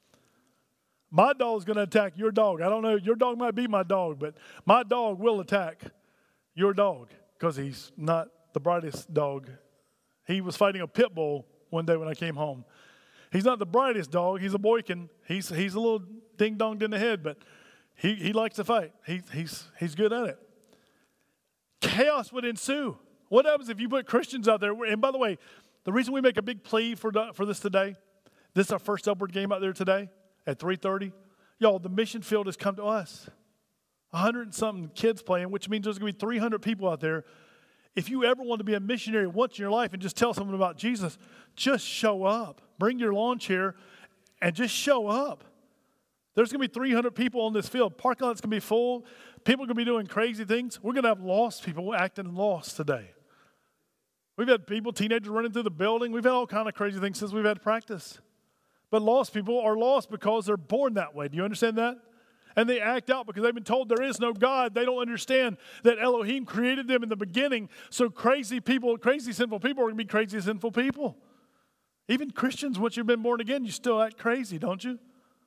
My dog is going to attack your dog. I don't know, your dog might be my dog, but my dog will attack your dog because he's not the brightest dog. He was fighting a pit bull one day when I came home. He's not the brightest dog. He's a boykin. He's a little ding-donged in the head, but he likes to fight. He's good at it. Chaos would ensue. What happens if you put Christians out there? And by the way, the reason we make a big plea for this today, this is our first upward game out there today at 3:30. Y'all, the mission field has come to us. 100 and something kids playing, which means there's going to be 300 people out there. If you ever want to be a missionary once in your life and just tell someone about Jesus, just show up. Bring your lawn chair and just show up. There's going to be 300 people on this field. Parking lot's going to be full. People are going to be doing crazy things. We're going to have lost people acting lost today. We've had people, teenagers running through the building. We've had all kind of crazy things since we've had practice. But lost people are lost because they're born that way. Do you understand that? And they act out because they've been told there is no God. They don't understand that Elohim created them in the beginning. So crazy people, crazy sinful people are going to be crazy sinful people. Even Christians, once you've been born again, you still act crazy, don't you?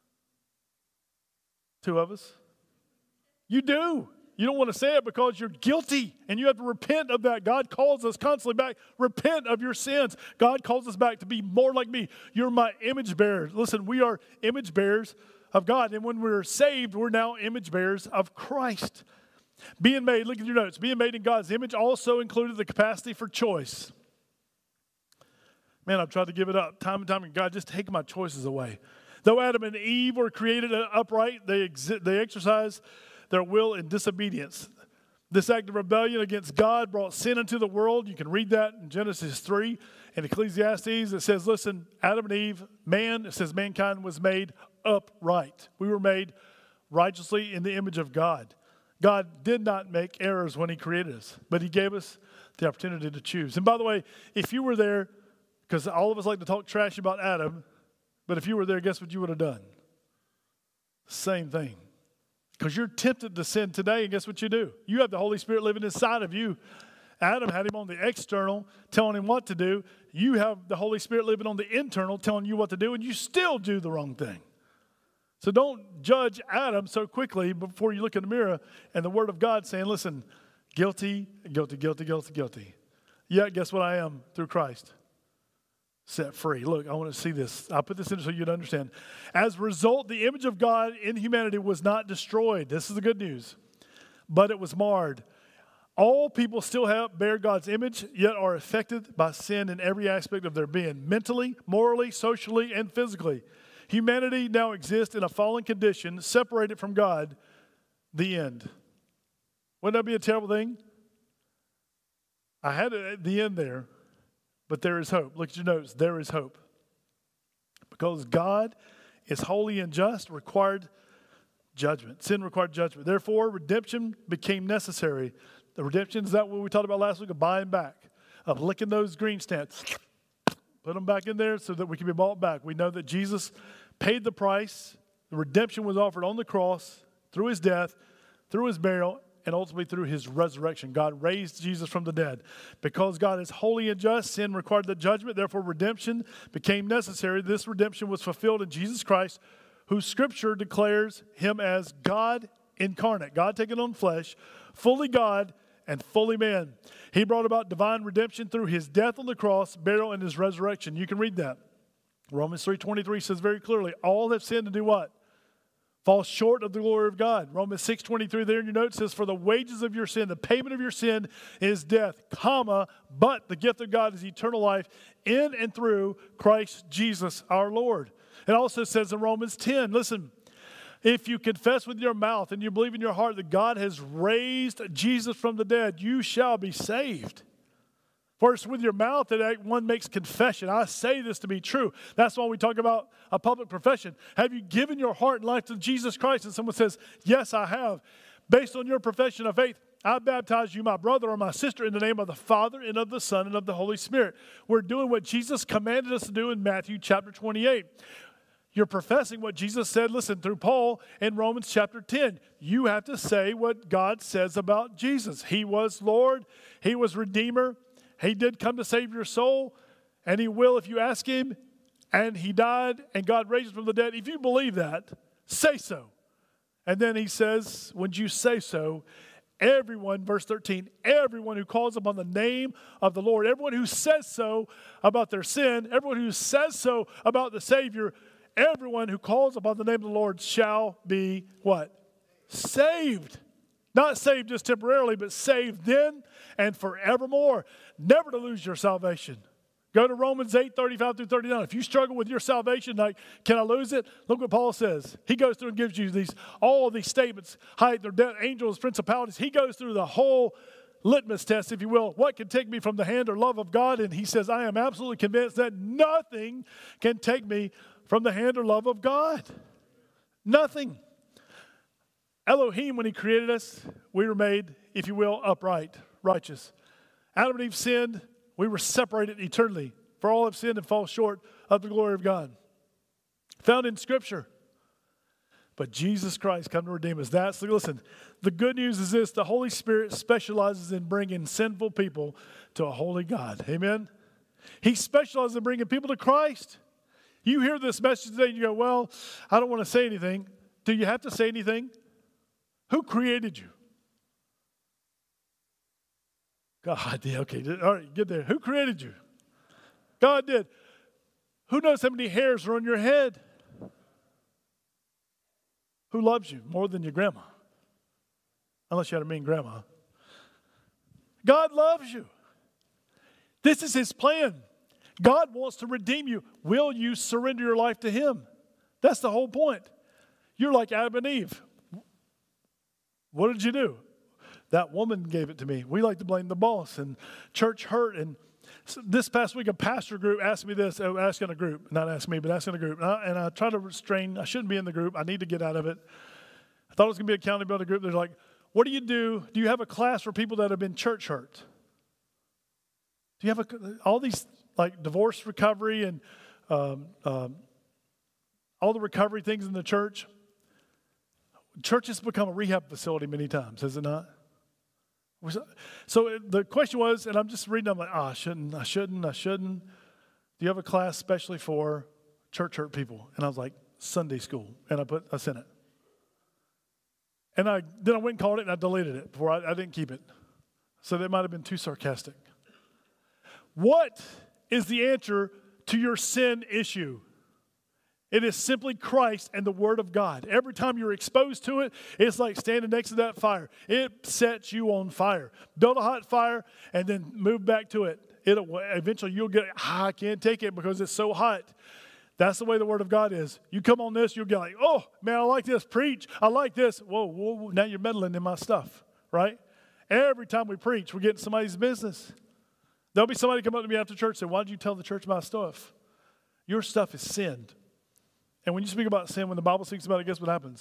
Two of us. You do. You don't want to say it because you're guilty and you have to repent of that. God calls us constantly back. Repent of your sins. God calls us back to be more like me. You're my image bearers. Listen, we are image bearers of God. And when we're saved, we're now image bearers of Christ. Being made, look at your notes, being made in God's image also included the capacity for choice. Man, I've tried to give it up time and time again. God, just take my choices away. Though Adam and Eve were created upright, they exercised their will in disobedience. This act of rebellion against God brought sin into the world. You can read that in Genesis 3 and Ecclesiastes. It says, listen, Adam and Eve, it says mankind was made upright. We were made righteously in the image of God. God did not make errors when he created us, but he gave us the opportunity to choose. And by the way, if you were there, because all of us like to talk trash about Adam, but if you were there, guess what you would have done? Same thing. Because you're tempted to sin today, and guess what you do? You have the Holy Spirit living inside of you. Adam had him on the external, telling him what to do. You have the Holy Spirit living on the internal, telling you what to do, and you still do the wrong thing. So don't judge Adam so quickly before you look in the mirror and the Word of God saying, listen, guilty, guilty, guilty, guilty, guilty. Yet, guess what I am through Christ? Set free. Look, I want to see this. I'll put this in so you'd understand. As a result, the image of God in humanity was not destroyed. This is the good news. But it was marred. All people still bear God's image, yet are affected by sin in every aspect of their being, mentally, morally, socially, and physically. Humanity now exists in a fallen condition, separated from God. The end. Wouldn't that be a terrible thing? I had it at the end there. But there is hope. Look at your notes. There is hope. Because God is holy and just, required judgment. Sin required judgment. Therefore, redemption became necessary. The redemption is that what we talked about last week, of buying back, of licking those green stamps, put them back in there so that we can be bought back. We know that Jesus paid the price. The redemption was offered on the cross through his death, through his burial, and ultimately through his resurrection. God raised Jesus from the dead. Because God is holy and just, sin required the judgment. Therefore, redemption became necessary. This redemption was fulfilled in Jesus Christ, who Scripture declares him as God incarnate. God taken on flesh, fully God and fully man. He brought about divine redemption through his death on the cross, burial, and his resurrection. You can read that. Romans 3:23 says very clearly, all have sinned and do what? Fall short of the glory of God. Romans 6:23 there in your notes says, for the wages of your sin, the payment of your sin is death, but the gift of God is eternal life in and through Christ Jesus our Lord. It also says in Romans 10, listen, if you confess with your mouth and you believe in your heart that God has raised Jesus from the dead, you shall be saved. For it's with your mouth that one makes confession. I say this to be true. That's why we talk about a public profession. Have you given your heart and life to Jesus Christ? And someone says, yes, I have. Based on your profession of faith, I baptize you, my brother or my sister, in the name of the Father and of the Son and of the Holy Spirit. We're doing what Jesus commanded us to do in Matthew chapter 28. You're professing what Jesus said, listen, through Paul in Romans chapter 10. You have to say what God says about Jesus. He was Lord. He was Redeemer. He did come to save your soul, and he will if you ask him, and he died, and God raised him from the dead. If you believe that, say so. And then he says, when you say so, everyone, verse 13, everyone who calls upon the name of the Lord, everyone who says so about their sin, everyone who says so about the Savior, everyone who calls upon the name of the Lord shall be what? Saved. Not saved just temporarily, but saved then and forevermore. Never to lose your salvation. Go to Romans 8:35 through 39. If you struggle with your salvation, like, can I lose it? Look what Paul says. He goes through and gives you all these statements, height, their death, angels, principalities. He goes through the whole litmus test, if you will. What can take me from the hand or love of God? And he says, I am absolutely convinced that nothing can take me from the hand or love of God. Nothing. Elohim, when he created us, we were made, if you will, upright, righteous. Adam and Eve sinned. We were separated eternally. For all have sinned and fall short of the glory of God. Found in Scripture. But Jesus Christ come to redeem us. Listen, the good news is this. The Holy Spirit specializes in bringing sinful people to a holy God. Amen? He specializes in bringing people to Christ. You hear this message today and you go, well, I don't want to say anything. Do you have to say anything? Who created you? God did. Okay, all right, get there. Who created you? God did. Who knows how many hairs are on your head? Who loves you more than your grandma? Unless you had a mean grandma. God loves you. This is his plan. God wants to redeem you. Will you surrender your life to him? That's the whole point. You're like Adam and Eve. What did you do? That woman gave it to me. We like to blame the boss, and church hurt. And this past week, a pastor group asked me this, asking a group, not asking me, but asking a group. And I try to restrain. I shouldn't be in the group. I need to get out of it. I thought it was going to be a accountability group. They're like, what do you do? Do you have a class for people that have been church hurt? Do you have all these like divorce recovery and all the recovery things in the church? Church has become a rehab facility many times, has it not? So the question was, and I'm just reading, I'm like, I shouldn't. Do you have a class specially for church hurt people? And I was like, Sunday school. And I sent it. And then I went and called it and I deleted it before I didn't keep it. So that might have been too sarcastic. What is the answer to your sin issue? It is simply Christ and the Word of God. Every time you're exposed to it, it's like standing next to that fire. It sets you on fire. Build a hot fire and then move back to it. Eventually you'll get, I can't take it because it's so hot. That's the way the Word of God is. You come on this, you'll get like, oh, man, I like this. Preach. I like this. Whoa, now you're meddling in my stuff, right? Every time we preach, we're getting somebody's business. There'll be somebody come up to me after church and say, why did you tell the church my stuff? Your stuff is sinned. And when you speak about sin, when the Bible speaks about it, guess what happens?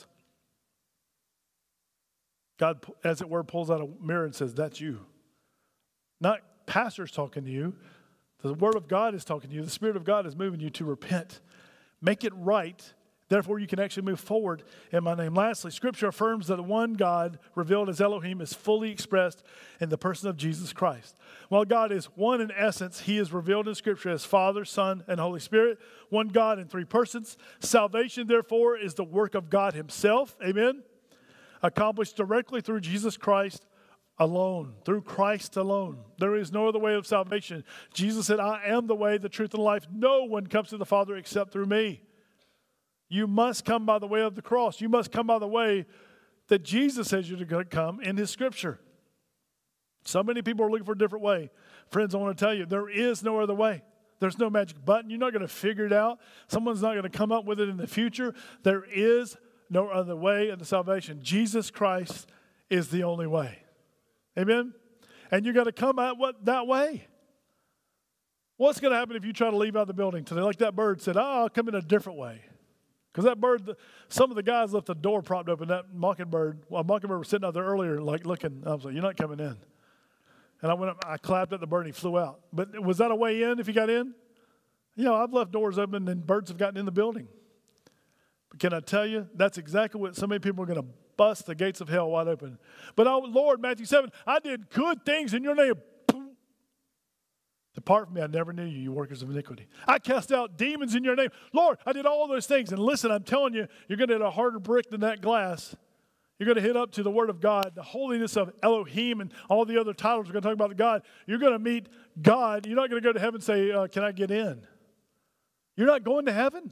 God, as it were, pulls out a mirror and says, that's you. Not pastors talking to you. The Word of God is talking to you. The Spirit of God is moving you to repent. Make it right. Therefore, you can actually move forward in my name. Lastly, Scripture affirms that the one God revealed as Elohim is fully expressed in the person of Jesus Christ. While God is one in essence, He is revealed in Scripture as Father, Son, and Holy Spirit. One God in three persons. Salvation, therefore, is the work of God Himself. Amen? Accomplished directly through Jesus Christ alone. Through Christ alone. There is no other way of salvation. Jesus said, I am the way, the truth, and the life. No one comes to the Father except through me. You must come by the way of the cross. You must come by the way that Jesus says you're to come in His Scripture. So many people are looking for a different way. Friends, I want to tell you, there is no other way. There's no magic button. You're not going to figure it out. Someone's not going to come up with it in the future. There is no other way into salvation. Jesus Christ is the only way. Amen? And you got to come out that way. What's going to happen if you try to leave out the building today? Like that bird said, I'll come in a different way. Because that bird, some of the guys left the door propped open. That mockingbird, a mockingbird was sitting out there earlier, like looking. I was like, you're not coming in. And I went up, I clapped at the bird and he flew out. But was that a way in if he got in? You know, I've left doors open and birds have gotten in the building. But can I tell you, that's exactly what so many people are going to bust the gates of hell wide open. But oh, Lord, Matthew 7, I did good things in your name. Depart from me, I never knew you, you workers of iniquity. I cast out demons in your name. Lord, I did all those things. And listen, I'm telling you, you're going to hit a harder brick than that glass. You're going to hit up to the Word of God, the holiness of Elohim, and all the other titles we're going to talk about God. You're going to meet God. You're not going to go to heaven and say, can I get in? You're not going to heaven.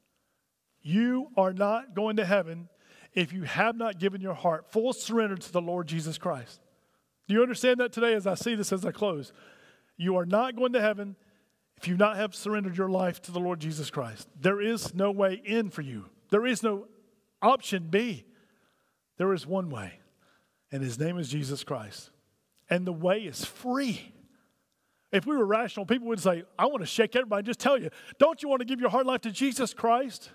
You are not going to heaven if you have not given your heart full surrender to the Lord Jesus Christ. Do you understand that today as I see this as I close? You are not going to heaven if you not have surrendered your life to the Lord Jesus Christ. There is no way in for you. There is no option B. There is one way, and His name is Jesus Christ. And the way is free. If we were rational, people would say, I want to shake everybody and just tell you, don't you want to give your heart and life to Jesus Christ?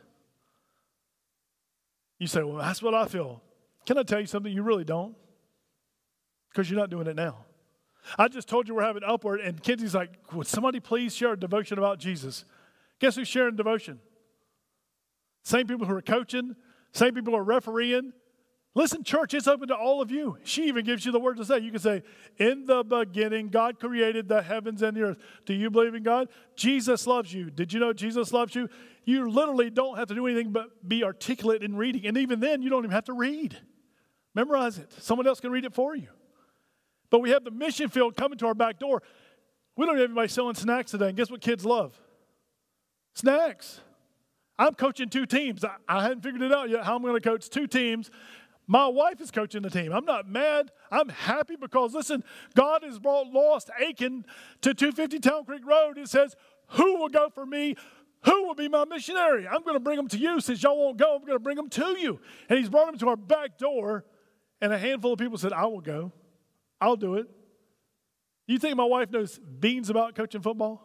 You say, well, that's what I feel. Can I tell you something? You really don't. Because you're not doing it now. I just told you we're having Upward, and Kenzie's like, would somebody please share a devotion about Jesus? Guess who's sharing devotion? Same people who are coaching, same people who are refereeing. Listen, church, it's open to all of you. She even gives you the word to say. You can say, in the beginning, God created the heavens and the earth. Do you believe in God? Jesus loves you. Did you know Jesus loves you? You literally don't have to do anything but be articulate in reading. And even then, you don't even have to read. Memorize it. Someone else can read it for you. But we have the mission field coming to our back door. We don't have anybody selling snacks today. And guess what kids love? Snacks. I'm coaching 2 teams. I hadn't figured it out yet how I'm going to coach 2 teams. My wife is coaching the team. I'm not mad. I'm happy because, listen, God has brought lost Aiken to 250 Town Creek Road. It says, who will go for me? Who will be my missionary? I'm going to bring them to you. Since y'all won't go, I'm going to bring them to you. And He's brought them to our back door. And a handful of people said, I will go. I'll do it. You think my wife knows beans about coaching football?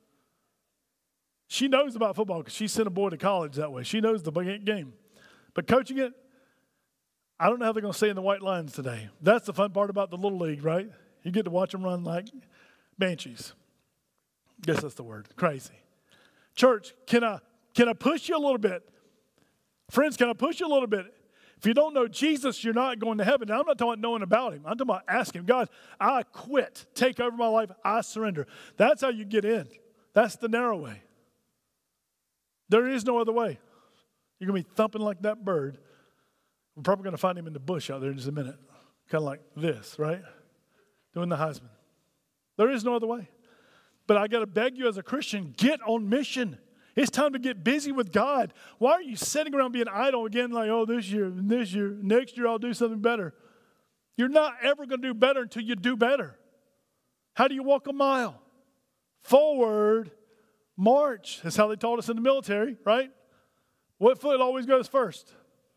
She knows about football because she sent a boy to college that way. She knows the game. But coaching it, I don't know how they're going to stay in the white lines today. That's the fun part about the Little League, right? You get to watch them run like banshees. Guess that's the word. Crazy. Church, can I push you a little bit? Friends, can I push you a little bit? If you don't know Jesus, you're not going to heaven. And I'm not talking about knowing about him. I'm talking about asking him, God, I quit. Take over my life. I surrender. That's how you get in. That's the narrow way. There is no other way. You're going to be thumping like that bird. We're probably going to find him in the bush out there in just a minute. Kind of like this, right? Doing the Heisman. There is no other way. But I got to beg you as a Christian, get on mission. It's time to get busy with God. Why are you sitting around being idle again like, oh, this year, next year I'll do something better? You're not ever going to do better until you do better. How do you walk a mile? Forward, march. That's how they taught us in the military, right? What foot always goes first?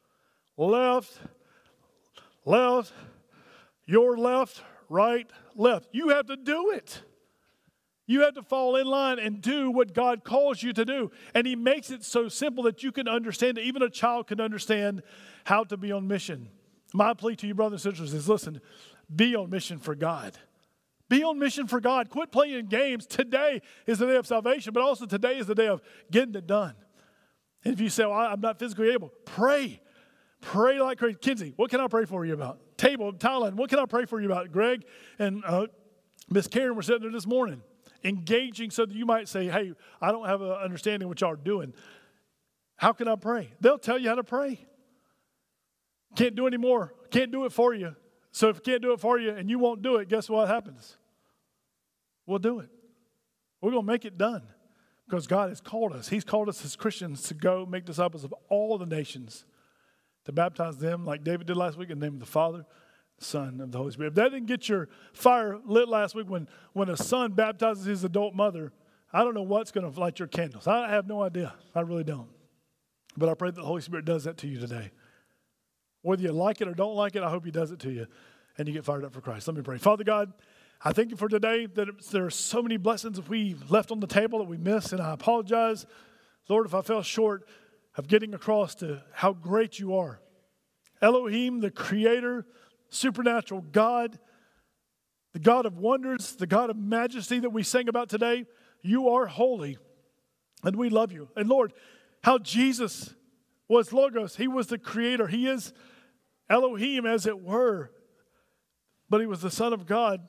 Left, left, your left, right, left. You have to do it. You have to fall in line and do what God calls you to do. And he makes it so simple that you can understand it. Even a child can understand how to be on mission. My plea to you, brothers and sisters, is listen, be on mission for God. Be on mission for God. Quit playing games. Today is the day of salvation, but also today is the day of getting it done. And if you say, well, I'm not physically able, pray. Pray like crazy. Kinsey, what can I pray for you about? Table, Thailand, what can I pray for you about? Greg and Miss Karen were sitting there this morning, engaging so that you might say, hey, I don't have an understanding of what y'all are doing. How can I pray? They'll tell you how to pray. Can't do any more. Can't do it for you. So if you can't do it for you and you won't do it, guess what happens? We'll do it. We're going to make it done because God has called us. He's called us as Christians to go make disciples of all the nations, to baptize them like David did last week in the name of the Father, the Son, and the Holy Spirit. If that didn't get your fire lit last week when a son baptizes his adult mother, I don't know what's going to light your candles. I have no idea. I really don't. But I pray that the Holy Spirit does that to you today. Whether you like it or don't like it, I hope he does it to you and you get fired up for Christ. Let me pray. Father God, I thank you for today that there are so many blessings that we left on the table that we missed, and I apologize, Lord, if I fell short of getting across to how great you are. Elohim, the creator, supernatural God, the God of wonders, the God of majesty that we sang about today, you are holy, and we love you. And Lord, how Jesus was Logos. He was the creator. He is Elohim, as it were, but he was the Son of God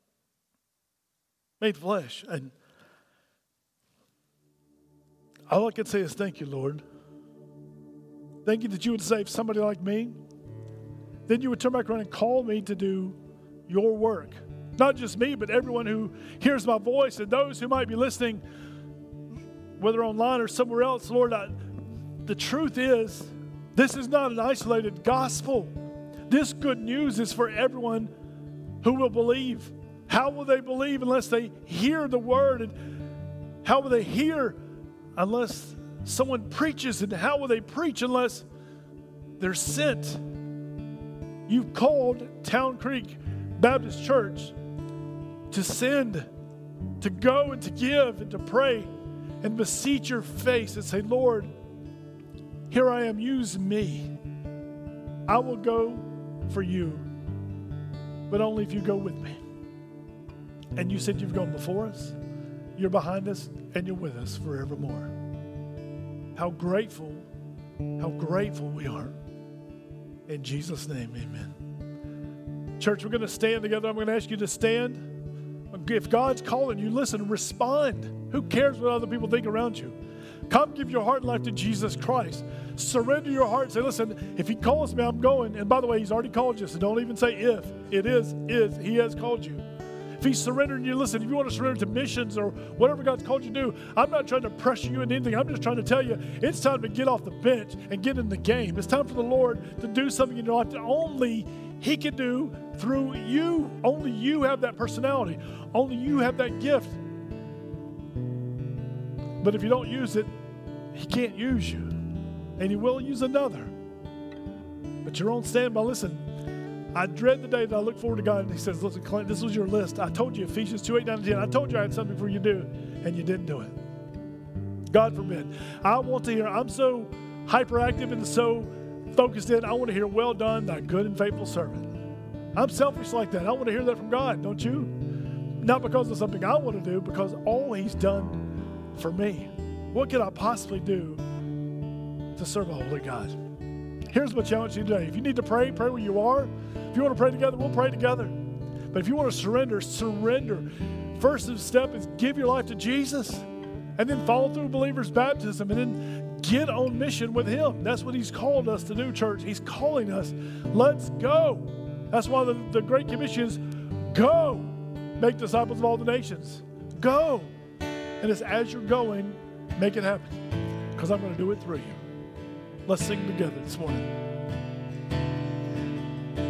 made flesh. And all I can say is thank you, Lord. Thank you that you would save somebody like me. Then you would turn back around and call me to do your work. Not just me, but everyone who hears my voice and those who might be listening, whether online or somewhere else. Lord, the truth is, this is not an isolated gospel. This good news is for everyone who will believe. How will they believe unless they hear the word? And how will they hear unless someone preaches? And how will they preach unless they're sent? You've called Town Creek Baptist Church to send, to go and to give and to pray and beseech your face and say, Lord, here I am, use me. I will go for you, but only if you go with me. And you said you've gone before us, you're behind us, and you're with us forevermore. How grateful we are. In Jesus' name, amen. Church, we're going to stand together. I'm going to ask you to stand. If God's calling you, listen, respond. Who cares what other people think around you? Come give your heart and life to Jesus Christ. Surrender your heart. Say, listen, if he calls me, I'm going. And by the way, he's already called you, so don't even say if. It is. He has called you. If he's surrendering you, listen, if you want to surrender to missions or whatever God's called you to do, I'm not trying to pressure you into anything. I'm just trying to tell you it's time to get off the bench and get in the game. It's time for the Lord to do something in your life that only he can do through you. Only you have that personality. Only you have that gift. But if you don't use it, he can't use you. And he will use another. But you're on standby. Listen, I dread the day that I look forward to God and he says, listen, Clint, this was your list. I told you Ephesians 2, 8, 9, and 10. I told you I had something for you to do, and you didn't do it. God forbid. I want to hear, I'm so hyperactive and so focused in, I want to hear, well done, thy good and faithful servant. I'm selfish like that. I want to hear that from God, don't you? Not because of something I want to do, because all he's done for me. What could I possibly do to serve a holy God? Here's my challenge to you today. If you need to pray, pray where you are. If you want to pray together, we'll pray together. But if you want to surrender, surrender. First step is give your life to Jesus, and then follow through believer's baptism, and then get on mission with him. That's what he's called us to do, church. He's calling us. Let's go. That's why the Great Commission is go. Make disciples of all the nations. Go. And it's as you're going, make it happen. Because I'm going to do it through you. Let's sing together this morning.